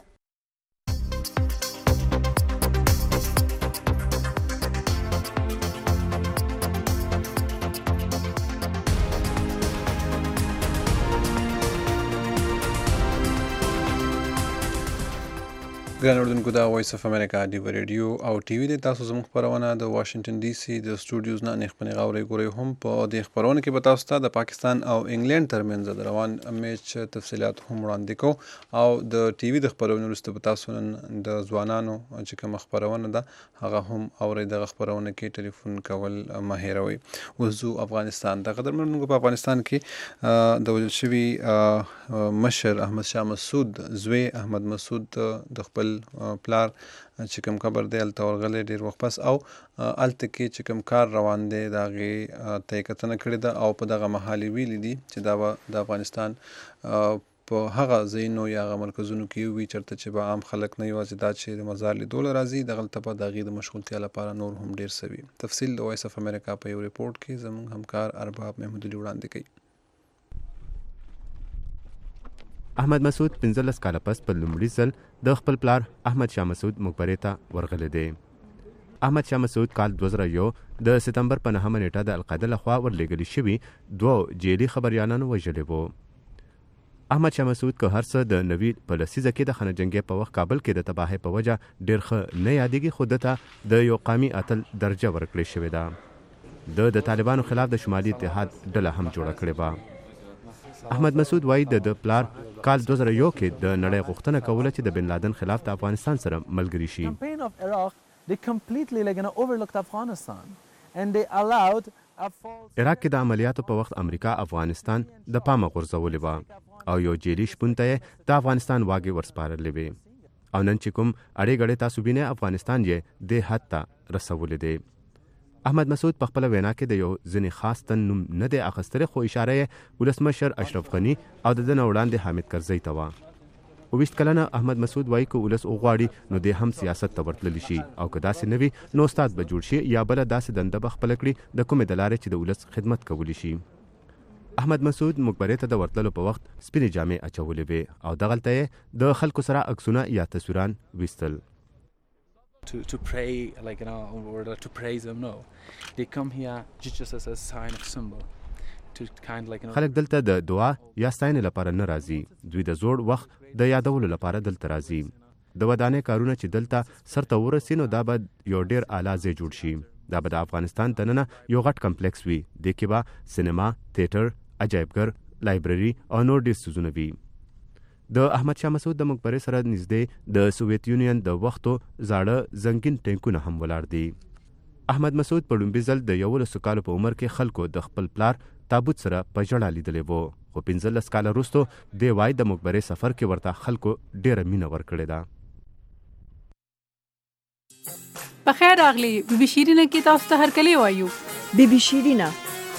ګران اردوونکو، دا وایس اف امریکا ډیو ریډیو او ټي وي دی. تاسو زموږ خپرونه د واشنگټن ډي سي د سټوډیوز نه نښپنې غاورئ ګورئ. هم په دې خپرونه کې به تاسو ته د پاکستان او انګلینډ ترمنځ د روان میچ تفصیلات هم وړاندې کوو او د ټي وي د خپرونې وروسته به تاسو نن د ځوانانو چې کومه خپرونه ده هغه هم اورئ. دغه خپرونه کې ټلیفون کول مه هېروئ. اوس ځو افغانستان. د قدرمنو په افغانستان کې د وژل شوي مشر احمد شاه مسعود زوی احمد مسعود د خپل پلار چې کوم قبر دی هلته ورغلی ډېر وخت پس او هلته کې چې کوم کار روان دی د هغې ته یې کتنه کړې ده او په دغه مهال یې ویلي دي چې دا به د افغانستان په هغه ځایونو یا هغه مرکزونو کې وي چېرته چې به عام خلک نه یوازې دا چې د مزار لیدلو راځي، دغلته به د هغې د مشغولتیا لپاره نور هم ډېر څه وي. تفصیل د وایس اف امریکا په یو ریپورټ کې زموږ همکار ارباب محمودالي وړاندې کوي.
احمد مسعود 15 کاله پس په لومړي ځل د خپل پلار احمد شاه مسعود مقبرې ته ورغلی دی. احمد شاه مسعود کال 2001 د سپتمبر په 9 نیټه د القاعده لخوا ورلېږلي شوي 2 جیلي خبریالانو وژلی وو. احمد شاه مسعود که هر څه د نوي په لسیزه کې د خانه جنګۍ په وخت کابل کې د تباهۍ په وجه ډېر ښه نه یادېږي، خو دته د یو قامي اتل درجه ورکړې شوې ده. د طالبانو خلاف د شمالي اتحاد ډله هم جوړه کړې وه. احمد مسعود وایي د پلار کال 2001 کې د نړۍ غوښتنه کوله چې د بن لادن خلاف د افغانستان سره ملګري شي. عراق کې د عملیاتو په وخت امریکا افغانستان د پامه غورځولې وه او یو جیلي شپون ته یې د افغانستان واګې ورسپارلې وې او نن چې کوم اړې ګړې تاسو وینئ افغانستان یې دې حد ته رسولی دی. احمد مسعود په خپله وینا کې د یو ځینې خاص تن نوم نه دی اخیستلی، خو اشاره یې ولسمشر اشرف غني او د ده نه وړاندې حامد کرزي ته وه. 20 کلنه احمد مسعود وایي که ولس وغواړي نو دی هم سیاست ته ورتللی شي او که داسې نه وي نو استاد به جوړ شي یا بله داسې دنده به خپله کړي د کومې د لارې چې د ولس خدمت کولی شي. احمد مسعود مقبرې ته د ورتللو په وخت سپینې جامې اچولې وې او دغلته یې د خلکو سره عکسونه یا تصویران ویستل.
To pray, like, you know, or to praise them. No, they come here just as a sign of symbol to kind of like, you know.
خلک دلته د دعا یا ستاینې لپاره نه راځي، دوی د زوړ وخت د یادولو لپاره دلته راځي. د ودانۍ کارونه چې دلته سرته ورسي نو دا به یو ډېر اعلی ځای جوړ شي. دا به د افغانستان دننه یو غټ کمپلیکس وي، دې کې به سینما، تیټر، عجایبګر، لایبرري او نور ډېر څیزونه وي. د احمد شاه مسعود د مقبرې سره نږدې د سوویت یونین د وختو زاړه زنګین ټینکونه هم ولاړ دي. احمد مسعود په لومړي ځل د 11 کالو په عمر کې خلکو د خپل پلار تابوت سره په ژړا لیدلی وو، خو 15 کاله وروستو دی وایي د مقبرې سفر کې ورته خلکو ډېره مینه ورکړې ده.
په خیر راغلی بي بي شیرینه کې تاسو ته هرکلی وایو.
بي بي شیرینه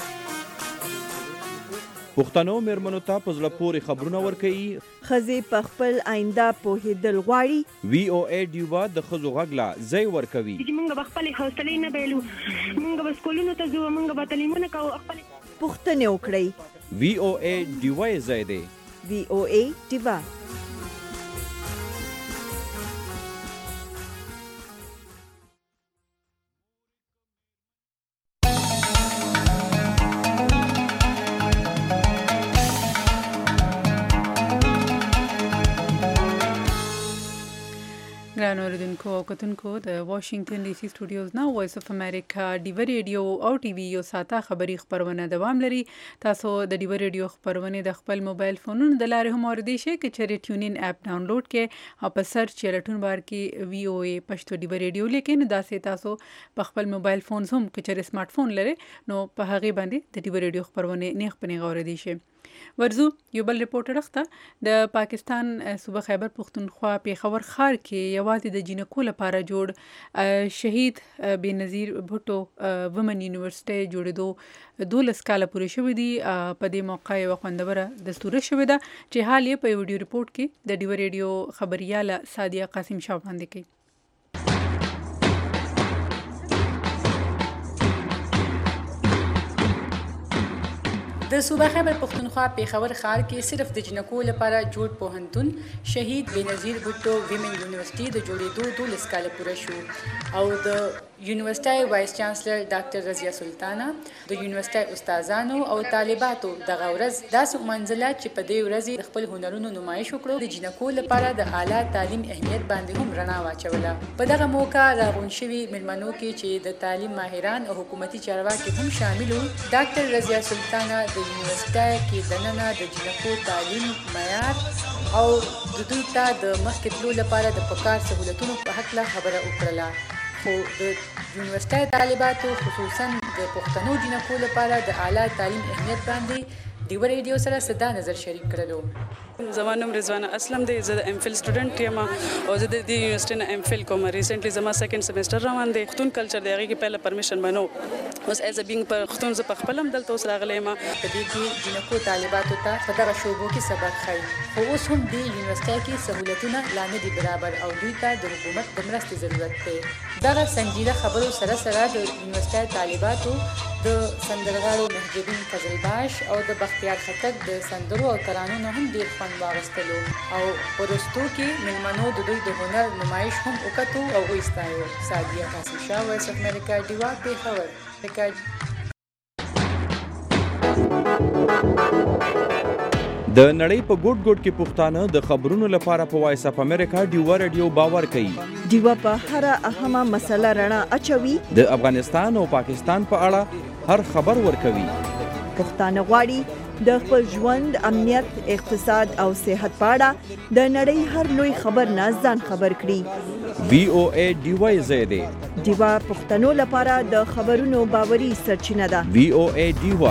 پښتنو مېرمنو ته په زړه پورې خبرونه ورکوي،
ښځې په خپل آینده پوهېدل غواړي.
وی او ای ډیوا د ښځو غږ له ځای ورکوي.
موږ به خپلې حوصلې نه بایلو، موږ به سکولونو ته ځو، موږ به تعلیمونه کوو.
پوښتنې وکړئ.
وی او ای ډیوا یې ځای دی.
وی او ای ډیوا.
ګران اوریدونکو او کتونکو د واشنگټن ډي سي سټوډیوز نه وایس اف امریکا ډیو ریډیو او ټي وي یو ساته خبری خبرونه دوام لري. تاسو د ډیو ریډیو خبرونه د خپل موبایل فونونو د لارې هم اوریدئ شئ چې چیرې ټیونین اپ ډاونلوډ کړئ او په سرچ چلټون بار کې وی او ای پښتو ډیو ریډیو لیکن داسې تاسو په خپل موبایل فونز هم کې چیرې سمارټ فون لري نو په هغه باندې د ډیو ریډیو خبرونه نیغ پنیغ اوریدئ شئ. ورزو یو بل ریپورټر اخته د پاکستان صوبه خیبر پختونخوا پیښور ښار کې یوازې د جنکو لپاره جوړ شهید بېنظیر بھټو ومن یونیورسيټي جوړېدو 12 کاله پوره شوې دي. په دې موقع یو خوندوره دستور شوې ده چې حال یې په ویډیو ریپورت کې د ډیو ریډیو خبرياله سادیه قاسم شاه باندې کوي.
د صوبه خیبر پختونخوا پیښور ښار کې صرف د جنکو لپاره جوړ پوهنتون شهید بېنظیر بھټو ویمن یونیورسيټي د جوړېدو 12 کاله پوره شو او د یونیورسيټي وایس چانسلر ډاکټر رضیه سلطانه د یونیورسيټي استادانو او طالباتو دغه ورځ داسې ومنځله چې په دې ورځ د خپل هنرونو نمایش وکړو. د جنکو لپاره د اعلی تعلیم اهمیت باندې هم رڼا واچوله. په دغه موقع راغون شوي مېلمنو کې چې د تعلیم ماهران او حکومتي چارواکي هم شامل وو. ډاکټر رضیه سلطانه د یونیورسيټي کې دننه د جنکو تعلیم معیار او د دوی ته د مخکې تلو لپاره د پکار سهولتونو په هکله خبره وکړله. خو د یونیورسيټي طالباتو خصوصا د پښتنو جنکو لپاره د اعلی تعلیم اهمیت باندې ډیو ریډیو سره صدا نظر شریک کړلو.
زما نوم رضوانه اسلم دی. زه د ام فل سټوډنټ یم او زه د دې یونیورسيټي نه ام فل کوم. ریسنټلی زما سیکنډ سیمستر روان دی. پښتون کلچر دی هغه کې پهله پرمیشن بنو اوس ایز ا بینګ پښتون زه په خپل هم دلته اوس راغلی یم.
په دې کې جنکو طالباتو ته په دغه شعبو کې سبق ښیي خو اوس هم د یونیورسيټي کې سهولتونه لا نه دي برابر او دوی ته د حکومت د مرستې ضرورت دی. دغه سنجیده خبرو سره سره د یونیورسيټي طالباتو د سندرغاړو مهجبین فضلباش او د بختیار خټک د سندرو او ترانو نه هم ډیر خوند واغستلو او پرستو کې مېلمنو د دوی د هنر نمایش هم وکړو او وایستایو. سادیه قاسم شاه وایس اف امریکا ډیوا پیښور.
د نړۍ په ګوټ ګوټ کې پښتانه د خبرونو لپاره په وایس اف امریکا ډیوا ریډیو باور کوي.
ډیوا په هر اهمه مسله رڼا اچوي.
د افغانستان او پاکستان په اړه هر خبر ورکوي.
پښتانه غواړي د خپل ژوند، امنیت، اقتصاد او صحت په اړه د نړۍ هر لوی خبر نه ځان خبر کړي.
وی او ای ډیوا زیاده
ډیوا پښتنو لپاره د خبرونو باوري سرچینه ده.
وی او ای ډیوا.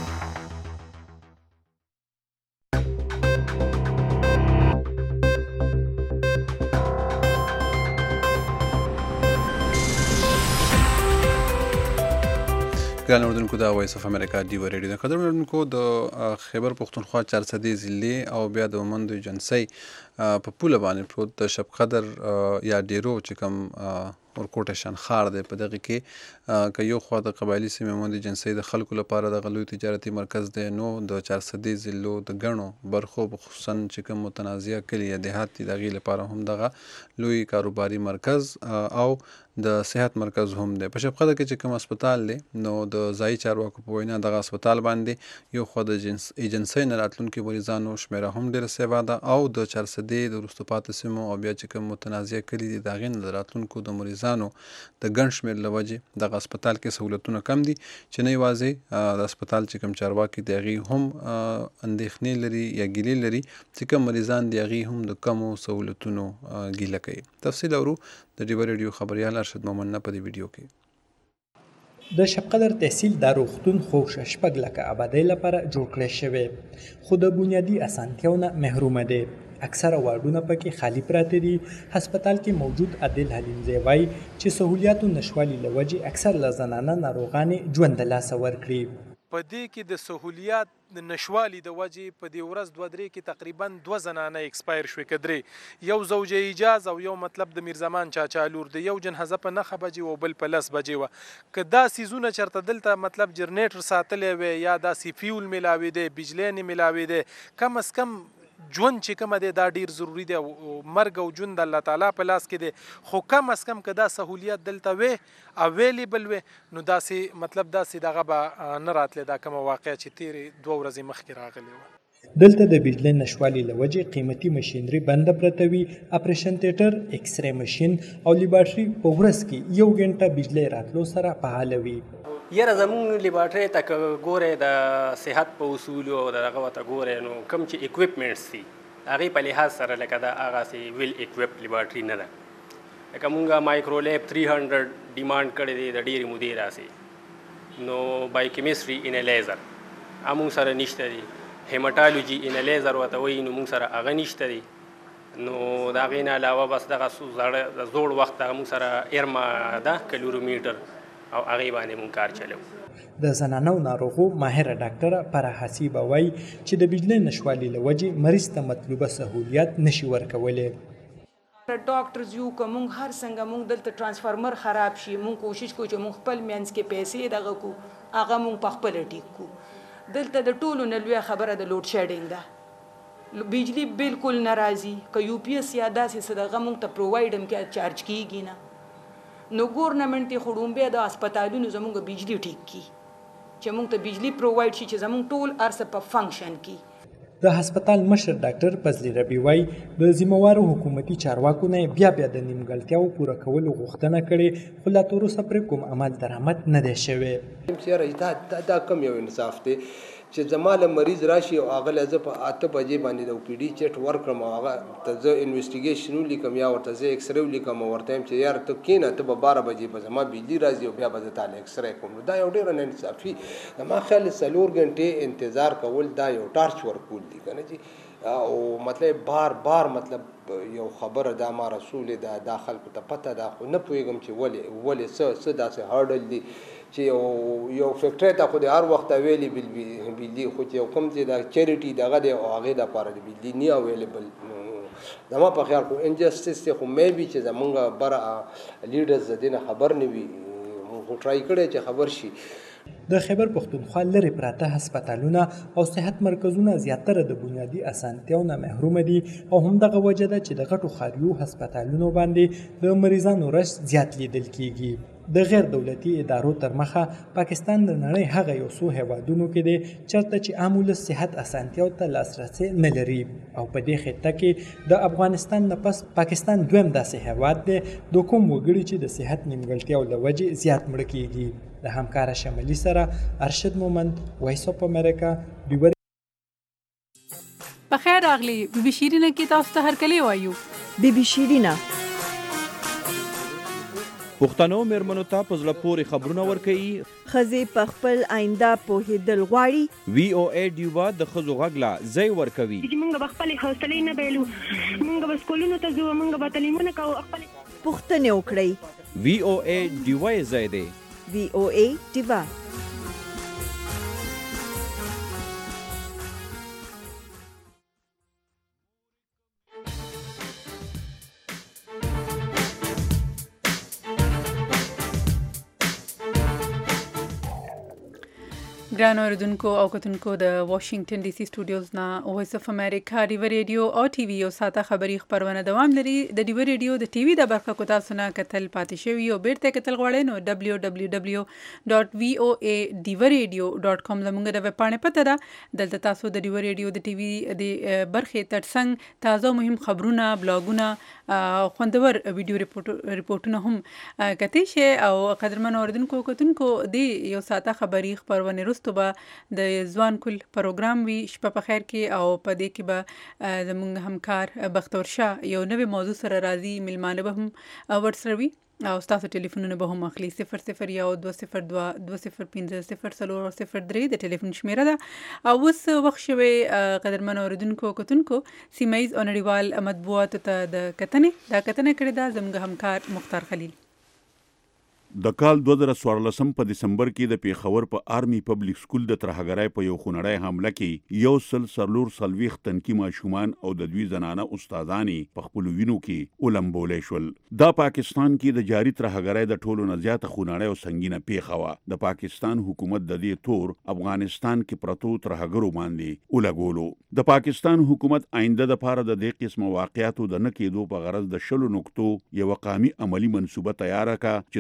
ګران اوریدونکو د وایس اف امریکا ډیو ریډیو د قدر اوریدونکو د خیبر پختونخوا 400 ضلع او بیا د ومند ایجنسۍ په پوله باندې پروت د شب قدر یا ډیرو چې کوم ورکوټه شنخار دی. په دغه کې که یو خوا د قبایلي سیمې ومند ایجنسۍ د خلکو لپاره د لوی تجارتي مرکز دی، نو د 400 ضلعو د ګڼو برخو خصوصا چې کوم متنازعه کلي یا دیهات دي د هغې لپاره هم دغه لوی کاروباري مرکز او د صحت مرکز هم دی. په شب قدر کې چې کوم هسپتال دی نو د ځایي چارواکو په وینا دغه هسپتال باندې یو خوا د ایجنسۍ نه راتلونکي مریضانو شمېره هم ډېره سیوا ده او د 400 د وروسته پاتې سیمو او بیا چې کوم متنازعه کلي دي د هغې نه د راتلونکو د مریضانو د ګڼ شمېر له وجې دغه هسپتال کې سهولتونه کم دي چې نه یوازې د هسپتال چې کوم چارواکي دي هغې هم اندېښنې لري یا ګیلې لري چې کوم مریضان دي هغې هم د کمو سهولتونو ګیله کوي. تفصیل اورو د ډیو ریډیو خبریال ارشد مومن په دې ویډیو کې.
د شب قدر تحصیل د روغتون خوش شپږ لکه آبادۍ لپاره جوړ کړی شوی خو د بنیادي اسانتیاو نه محرومه دی. اکثره واردونه پکې خالی پراته دي. هسپتال کې موجود عادل حلیمزی وایي چې سهولیاتو نشوالي له وجې اکثر له زنانه ناروغانې ژوند د لاسه ورکړي.
په دې کې د سهولیات د نشوالي د وجې په دې ورځ 2-3 کې تقریبا 2 زنانه ایکسپایر شوې کدرې یو زوجه ایجاز او یو مطلب د میرزمان چاچا لور د یو جنازه په 9 بجې او بل په 10 بجې و که دا سیزونه چرته دلته مطلب جنریټر ساتلې وي یا دا سی فیول ملاوي دی بجلی نه ملاوي دی کم از کم ژوند چې کومه دی دا ډیر ضروری دی او مرګ او ژوند د الله تعالی په لاس کې دی خو کم از کم که دا سهولیت دلته وي اویلیبل وي نو داسې مطلب داسې دغه به نه راتلی دا کومه واقعه چې تیرې 2 ورځې مخکې راغلی وه.
دلته د بجلی نشوالي له وجې قیمتي مشینري بنده پرته وي، اپریشن تیټر، ایکس ری مشین او لیبارټري په ورځ کې 1 غنټه بجلی راتلو سره فعال وي.
یاره زمونږ لیبارټري ته که ګورئ د صحت په اصولو او د هغه ورته ګورئ نو کوم چې اکوپمنټس دي هغې په لحاظ سره لکه دا هغسې ویل اکوپډ لیبارټري نه ده. لکه مونږ مایکرولیب 300 ډیمانډ کړی دی د ډېرې مودې راسې، نو بای کیمسټري ان لیزر مونږ سره نشته دی، هیماټالوجي ان لیزر ورته وایي نو مونږ سره هغه نشته دی. نو د هغې نه علاوه بس دغه زوړ وخت هغه مونږ سره ایرما ده کلورومیټر او هغې باندې مونږ کار چلو.
د زنانو ناروغو ماهره ډاکټره فرح حسیبه وایي چې د بجلی نشوالي له وجې مریض ته مطلوبه سهولیات نشي ورکولی.
ډاکټرز یو که مونږ هر څنګه مونږ دلته ټرانسفارمر خراب شي مونږ کوشش کوو چې مونږ خپل منځ کې پیسې دغه کو هغه مونږ په خپله ټیک کو. دلته د ټولو نه لویه خبره د لوډ شیډینګ ده، بجلی بالکل نه راځي. که یو پی ایس یا داسې څه دغه مونږ ته پرووایډ هم کې چارج کیږي نه، نو ګورنمنټ یې خو ړومبی د هسپتالونو زمونږ بجلی ټیک کي چې مونږ ته بجلی پرووایډ شي چې زمونږ ټول هر څه په فنکشن کي.
د هسپتال مشر ډاکټر فضلي ربی وایي د ذمهوارو حکومتي چارواکو نه بیا د نیمګړتیاو پوره کولو غوښتنه کړې، خو لا تر اوسه پرې کوم عمل درآمد نه دی شوی.
دا کم یو انصاف دی چې زما له مریض راشي او هغه له زه په 8 بجې باندې د او پی ډي چیټ ورکړم او هغه ته زه انویسټیګیشن ولیکم یا ورته زه ایکس ری ولیکم او ورته وایم چې یار ته کښېنه ته به 12 بجې به زما بجلي راځي او بیا به زه تاله ایکس ری کوم. دا یو ډېره ناانصافي زما خیال 4 غنټې انتظار کول دا یو ټارچ ورکول دي که نه جي. او مطلب بار مطلب یو خبره دا ما رسول دا خلکو ته پته ده، خو نه پوهېږم چې ولې څه داسې هارډل دي چې یو فیکټرۍ ته خو د هر وخت اویلیبل بجلي، خو چې یو کوم چې دا چیریټي دغه دی او هغې دپاره د بجلي نه اویلیبل. زما په خیال خو انجسټس دی، خو میبي چې زمونږ بره لیډرز د دې نه خبر نه وي. مونږ خو ټرای کړی چې خبر شي.
د خیبر پښتونخوا لرې پراته هسپتالونه او صحت مرکزونه زیاتره د بنیادي اسانتیاو نه محرومه دي او همدغه وجه ده چې د غټو ښاریو هسپتالونو باندې د مریضانو رش زیات لیدل کیږي. د غیر دولتي ادارو تر مخه پاکستان د نړۍ هغه یو څو هیوادونو کې دی چېرته چې عام ولس صحت اسانتیاو ته لاسرسی نه لري، او په دې خطه کې د افغانستان نه پس پاکستان دویم داسې هیواد دی د کوم وګړي چې د صحت نیمګړتیاو له وجې زیات مړه کیږي. د همکاره شمالي سره ارشد مومند، وایس اف امریکا، ډیور.
په خیر راغلی بي بي شیرینه کې تاسو ته هرکلی وایو.
بي بي شیرینه
پښتنو میرمنو ته په زړه پورې خبرونه ورکوي،
ښځې په خپل آینده پوهېدل غواړي.
وی او ای ډیوا د ښځو غږ له ځای ورکوي.
موږ به خپلې حوصلې نه بایلو، موږ به سکولونو ته ځو، موږ به تعلیمونه کوو، خپلې
پوښتنې وکړئ.
وی او ای ډیوا یې ځای دی.
وی او ای ډیوا.
ګران اوریدونکو او کتونکو د واشنگټن ډي سي سټوډیوز نه وایس اف امریکا ډیو ریډیو او ټي وي یو ساته خبري خبرونه دوام لري. د ډیو ریډیو د ټي وي د برخه کو تاسو نه کتل پاتې شوی او بیرته کتل غواړئ نو www.voaDivaRadio.com زموږ د ویب پاڼې پته ده. دلته تاسو د ډیو ریډیو د ټي وي د برخې ترڅنګ تازه مهم خبرونه، بلاګونه، خوندور ویډیو ریپورتونه هم کتئ شئ. او قدرمن اوریدونکو کتونکو د یو ساته خبري خبرونه رستو به د ځوان کل پروګرام وي. شپه په خیر کې او په دې کې به زموږ همکار بختور شاه یو نوې موضوع سره راځي، میلمانه به هم ورسره وي او ستاسو ټلیفونونه به هم اخلي. 00 یو 202 205 003 د ټلیفون شمیره ده. او اوس وخت شوی قدرمن اوریدونکو کتونکو سیمه ییز او نړیوال مطبوعاتو ته د کتنې کړې ده زموږ همکار مختار خلیل.
د کال 2014 په دسمبر کې د پیښور په آرمي پبلک سکول د ترهګرۍ په یو خونړی حمله کې یو سلور تنکي ماشومان او د دوی زنانه استادانې په خپلو وینو کې ولمبولی شول. دا پاکستان کې د جاري ترهګرۍ د ټولو نه زیاته خونړۍ او سنګینه پیښه وه. د پاکستان حکومت د دې تور افغانستان کې پرتو ترهګرو باندې ولګولو. د پاکستان حکومت آینده دپاره د دې قسمه واقعاتو د نه کېدو په غرض د 20 نقطو یوه قامي عملي منصوبه تیاره کړه چې زیات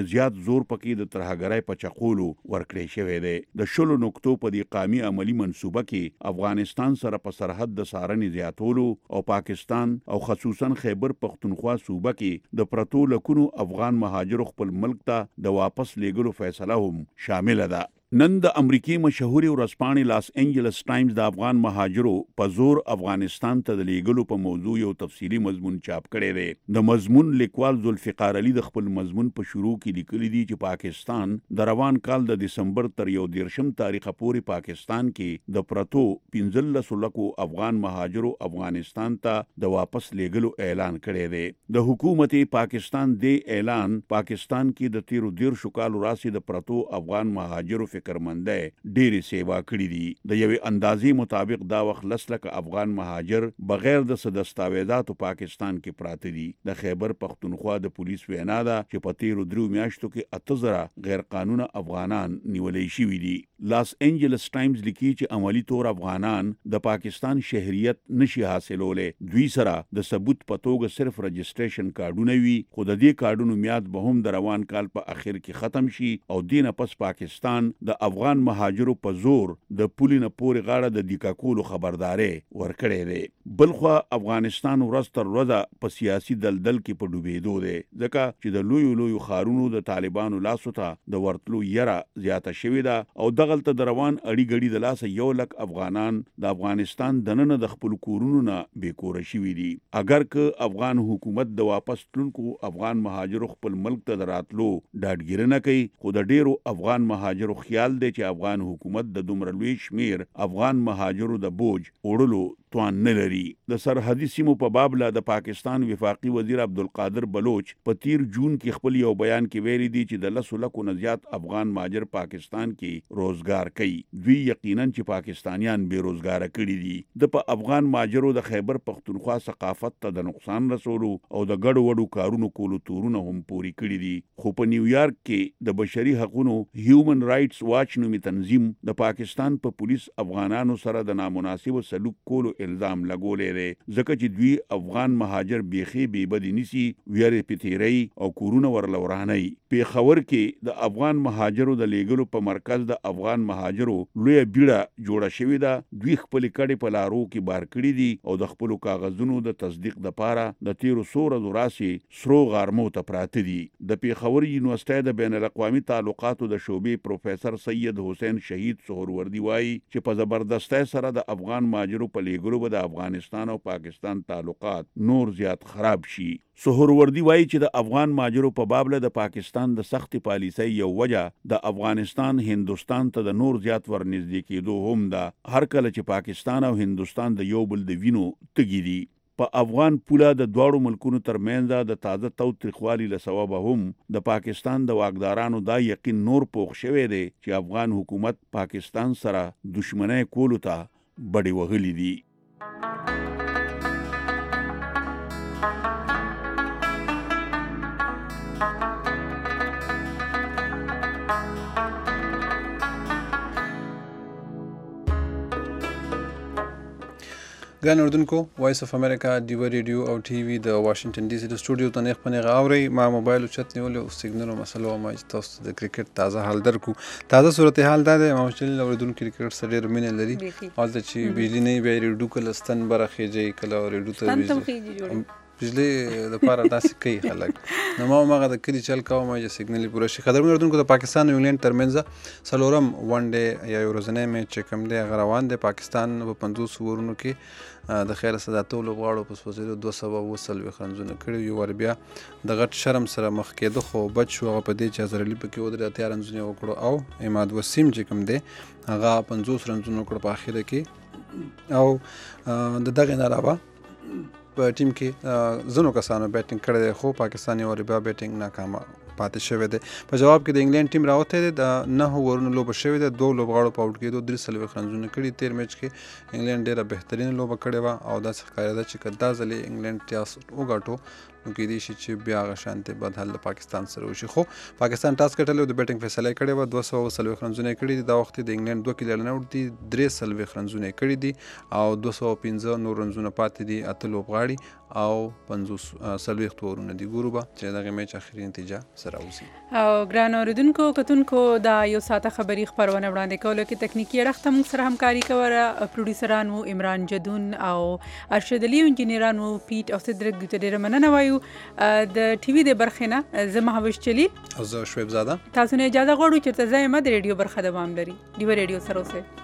زور پکې د ترهګرۍ په چقولو ورکړی شوی دی. د 20 نقطو په دې قامي عملی منصوبه کې افغانستان سره په سرحد د څارنې زیاتولو او پاکستان او خصوصا خیبر پختونخوا صوبه کې د پرتو لکونو افغان مهاجرو خپل ملک ته د واپس لیږلو فیصله هم شامل ده. نن د امریکای مشهوري ورځپاڼې لاس انجلس ټایمز د افغان مهاجرو په زور افغانستان ته د لیږلو په موضوع یو تفصیلی مضمون چاپ کړی دی. د مضمون لیکوال ذوالفقار علي د خپل مضمون په شروع کې لیکلي دي چې پاکستان د روان کال د دسمبر تر 1 تاریخه پورې پاکستان کې د پرتو 15 لکو افغان مهاجرو افغانستان ته د واپس لیږلو اعلان کړی دی. د حکومت پاکستان د اعلان پاکستان کې د 13 کالو راسي د پرتو افغان مهاجرو فکرمنده ډېری سیوا کړي دي. د یوې اندازې مطابق دا وخت 10 لکه افغان مهاجر بغیر د دستاویزاتو پاکستان کې پراته دي. د خیبر پختونخوا د پولیس وینا ده چې په 13 میاشتو کې 8000 غیر قانوني افغانان نیولې شوي دي. لاس انجلس ټایمز لیکي چې عملی طور افغانان د پاکستان شهریت نشي حاصلولی. دوی سره د ثبوت په توګه صرف رجسټریشن کارډونه وي، خو د دې کارډونو میاد به هم د روان کال په اخر کې ختم شي او دینه پس پاکستان د افغان مهاجرو په زور د پولي نه پورې غاړه د دیکا کولو خبرداري ورکړې دی. بلخوا افغانستان ورځ تر ورځه په سیاسي دلدل کې په ډوبېدو دی، ځکه چې د لویو ښارونو د طالبانو لاسو ته د ورتلو یره زیاته شوې ده او دغلته د روان اړي ګړي د لاسه 1 لک افغانان د افغانستان دننه د خپل کورونو نه بېکوره شوي دي. اگر که افغان حکومت د واپس تلونکو افغان مهاجرو خپل ملک ته د راتلو ډاډګیرنه کوي، خو د ډیرو افغان مهاجرو خیال دی چې افغان حکومت د دومره لوی شمیر افغان مهاجرو د بوج وړلو توان نه لري. د سرحدي سیمو په باب لا د پاکستان وفاقي وزیر عبدالقادر بلوچ په 13 جون کې خپل یو بیان کې ویلي دي چې د 10 لکو نه زیات افغان مهاجر پاکستان کې روزګار کوي. دوی یقینا چې پاکستانیان بې روزګاره کړي دي. د په افغان مهاجرو د خیبر پختونخوا ثقافت ته د نقصان رسولو او د ګډو وډو کارونو کولو تورونه هم پوري کړي دي. خو په نیویارک کې د بشري حقوقو هیومن رائټس واچ نومي تنظیم د پاکستان په پولیس افغانانو سره د نامناسب سلوک کولو الزام لګولې دی، ځکه چې دوی افغان مهاجر بیخي بې بدی نیسي، ویرې پتیری او کورونه ورلوراني. پیښور کې د افغان مهاجرو د لیږلو په مرکز د افغان مهاجرو لویه بیړه جوړه شوې ده. دوی خپل کډې په لارو کې بار کړي دي او د خپل کاغذونو د تصدیق لپاره د 13 راسي سرو غارمو ته پراته دي. د پیښور یونیورسيټي د بین الاقوامي تعلقاتو د شعبې پروفیسور سید حسین شهید سهروردي وایي چې په زبردستۍ سره د افغان مهاجرو په لیږلو به د افغانستان او پاکستان تعلقات نور زیات خراب شي. سهروردي وایي چې د افغان مهاجرو په باب له د پاکستان د سخت پالیسۍ یو وجه د افغانستان هندستان ته د نور زیات ورنږدې کېدو هم ده. هر کله چې پاکستان او هندستان د یو بل د وینو تږي دي. په افغان پوله د دواړو ملکونو ترمنځ د تازه تاوتریخوالي له سببه هم د پاکستان د واکدارانو دا یقین نور پوخ شوی دی چې افغان حکومت پاکستان سره دشمنۍ کولو ته بډې وهلي دي.
ګران اردوونکو، وایس اف امریکا ډیو ریډیو او ټي وي د واشنگټن ډي سي د سټوډیو ته نیغ په نیغه اورئ. ما موبایل اوچت نیولی او سیګنلو مسلو ما چې تاسو د کرکټ تازه حال درکو. تازه صورتحال دا دی محمد جلیل اورېدونکو کرکټ سره ډېره مینه لري. هلته چې بجلي نه وي بیا یې ریډیو کله ستن بره خېجوي، کله ریډیو ته بجلی دپاره داسې کوي خلک. نو ما هماغه د کلي چل کوم چې سیګنل یې پوره شي. قدرمنو اردوونکو، د پاکستان او انګلینډ ترمنځ 4م ون ډے یا یو ورځنی میچ چې کوم دی هغه روان دی. پاکستان په 50 اوورونو کې د خیر ساداتو لوبغاړو په سوځېدو 240 رنزونه کړي. یو وار بیا د غټ شرم سره مخ کېده خو بچ شو. هغه په دې چې اظهر علي پکې ودرېد 80 رنزونه وکړو او عماد وسیم چې کوم دی هغه 50 رنزونه وکړو په اخره کې. او د دغې نه علاوه په ټیم کې ځینو کسانو بیټینګ کړی دی خو پاکستان یې ورې بیا بیټینګ ناکامه پاتې شوی دی. په جواب کې د انګلینډ ټیم راوتی دی. د 9 اوورونو لوبه شوې ده. 2 لوبغاړو په آوټ کېدو 43 رنزونه کړي. تېر میچ کې انګلینډ ډېره بهترینه لوبه کړې وه او داسې ښکارېده چې که دا ځل یې انګلینډ ټاس وګټو نو کېدای شي چې بیا هغه شانتې بد حل د پاکستان سره وشي. خو پاکستان ټاس ګټلی او د بیټینګ فیصله یې کړې وه. 240 رنزونه یې کړي دي. دا وخت د انګلینډ 2 کلیرونه اوټ دي. 43 رنزونه یې کړي دي او 215 نور رنزونه پاتې دي. 8 لوبغاړي او 50 اوورونه دي. ګورو به چې دغه میچ اخري نتیجه سره اوسي.
او ګران اوریدونکو کتونکو دا یو ساته خبری خبرونه وړاندې کولو کې تکنیکی اړخ ته موږ سره همکاري کوله. پروډوسران وو عمران جدون او ارشد علي، انجینران وو پیټ او صدرک. دوی ته ډیره مننه وایو. د ټي وي د برخې نه زه مهوش جلیل
او زه شعیب زاده.
تاسو نه اجازه غواړو چې ته زما د ریډیو برخه دوام لري. ډیو ریډیو سره اوسئ.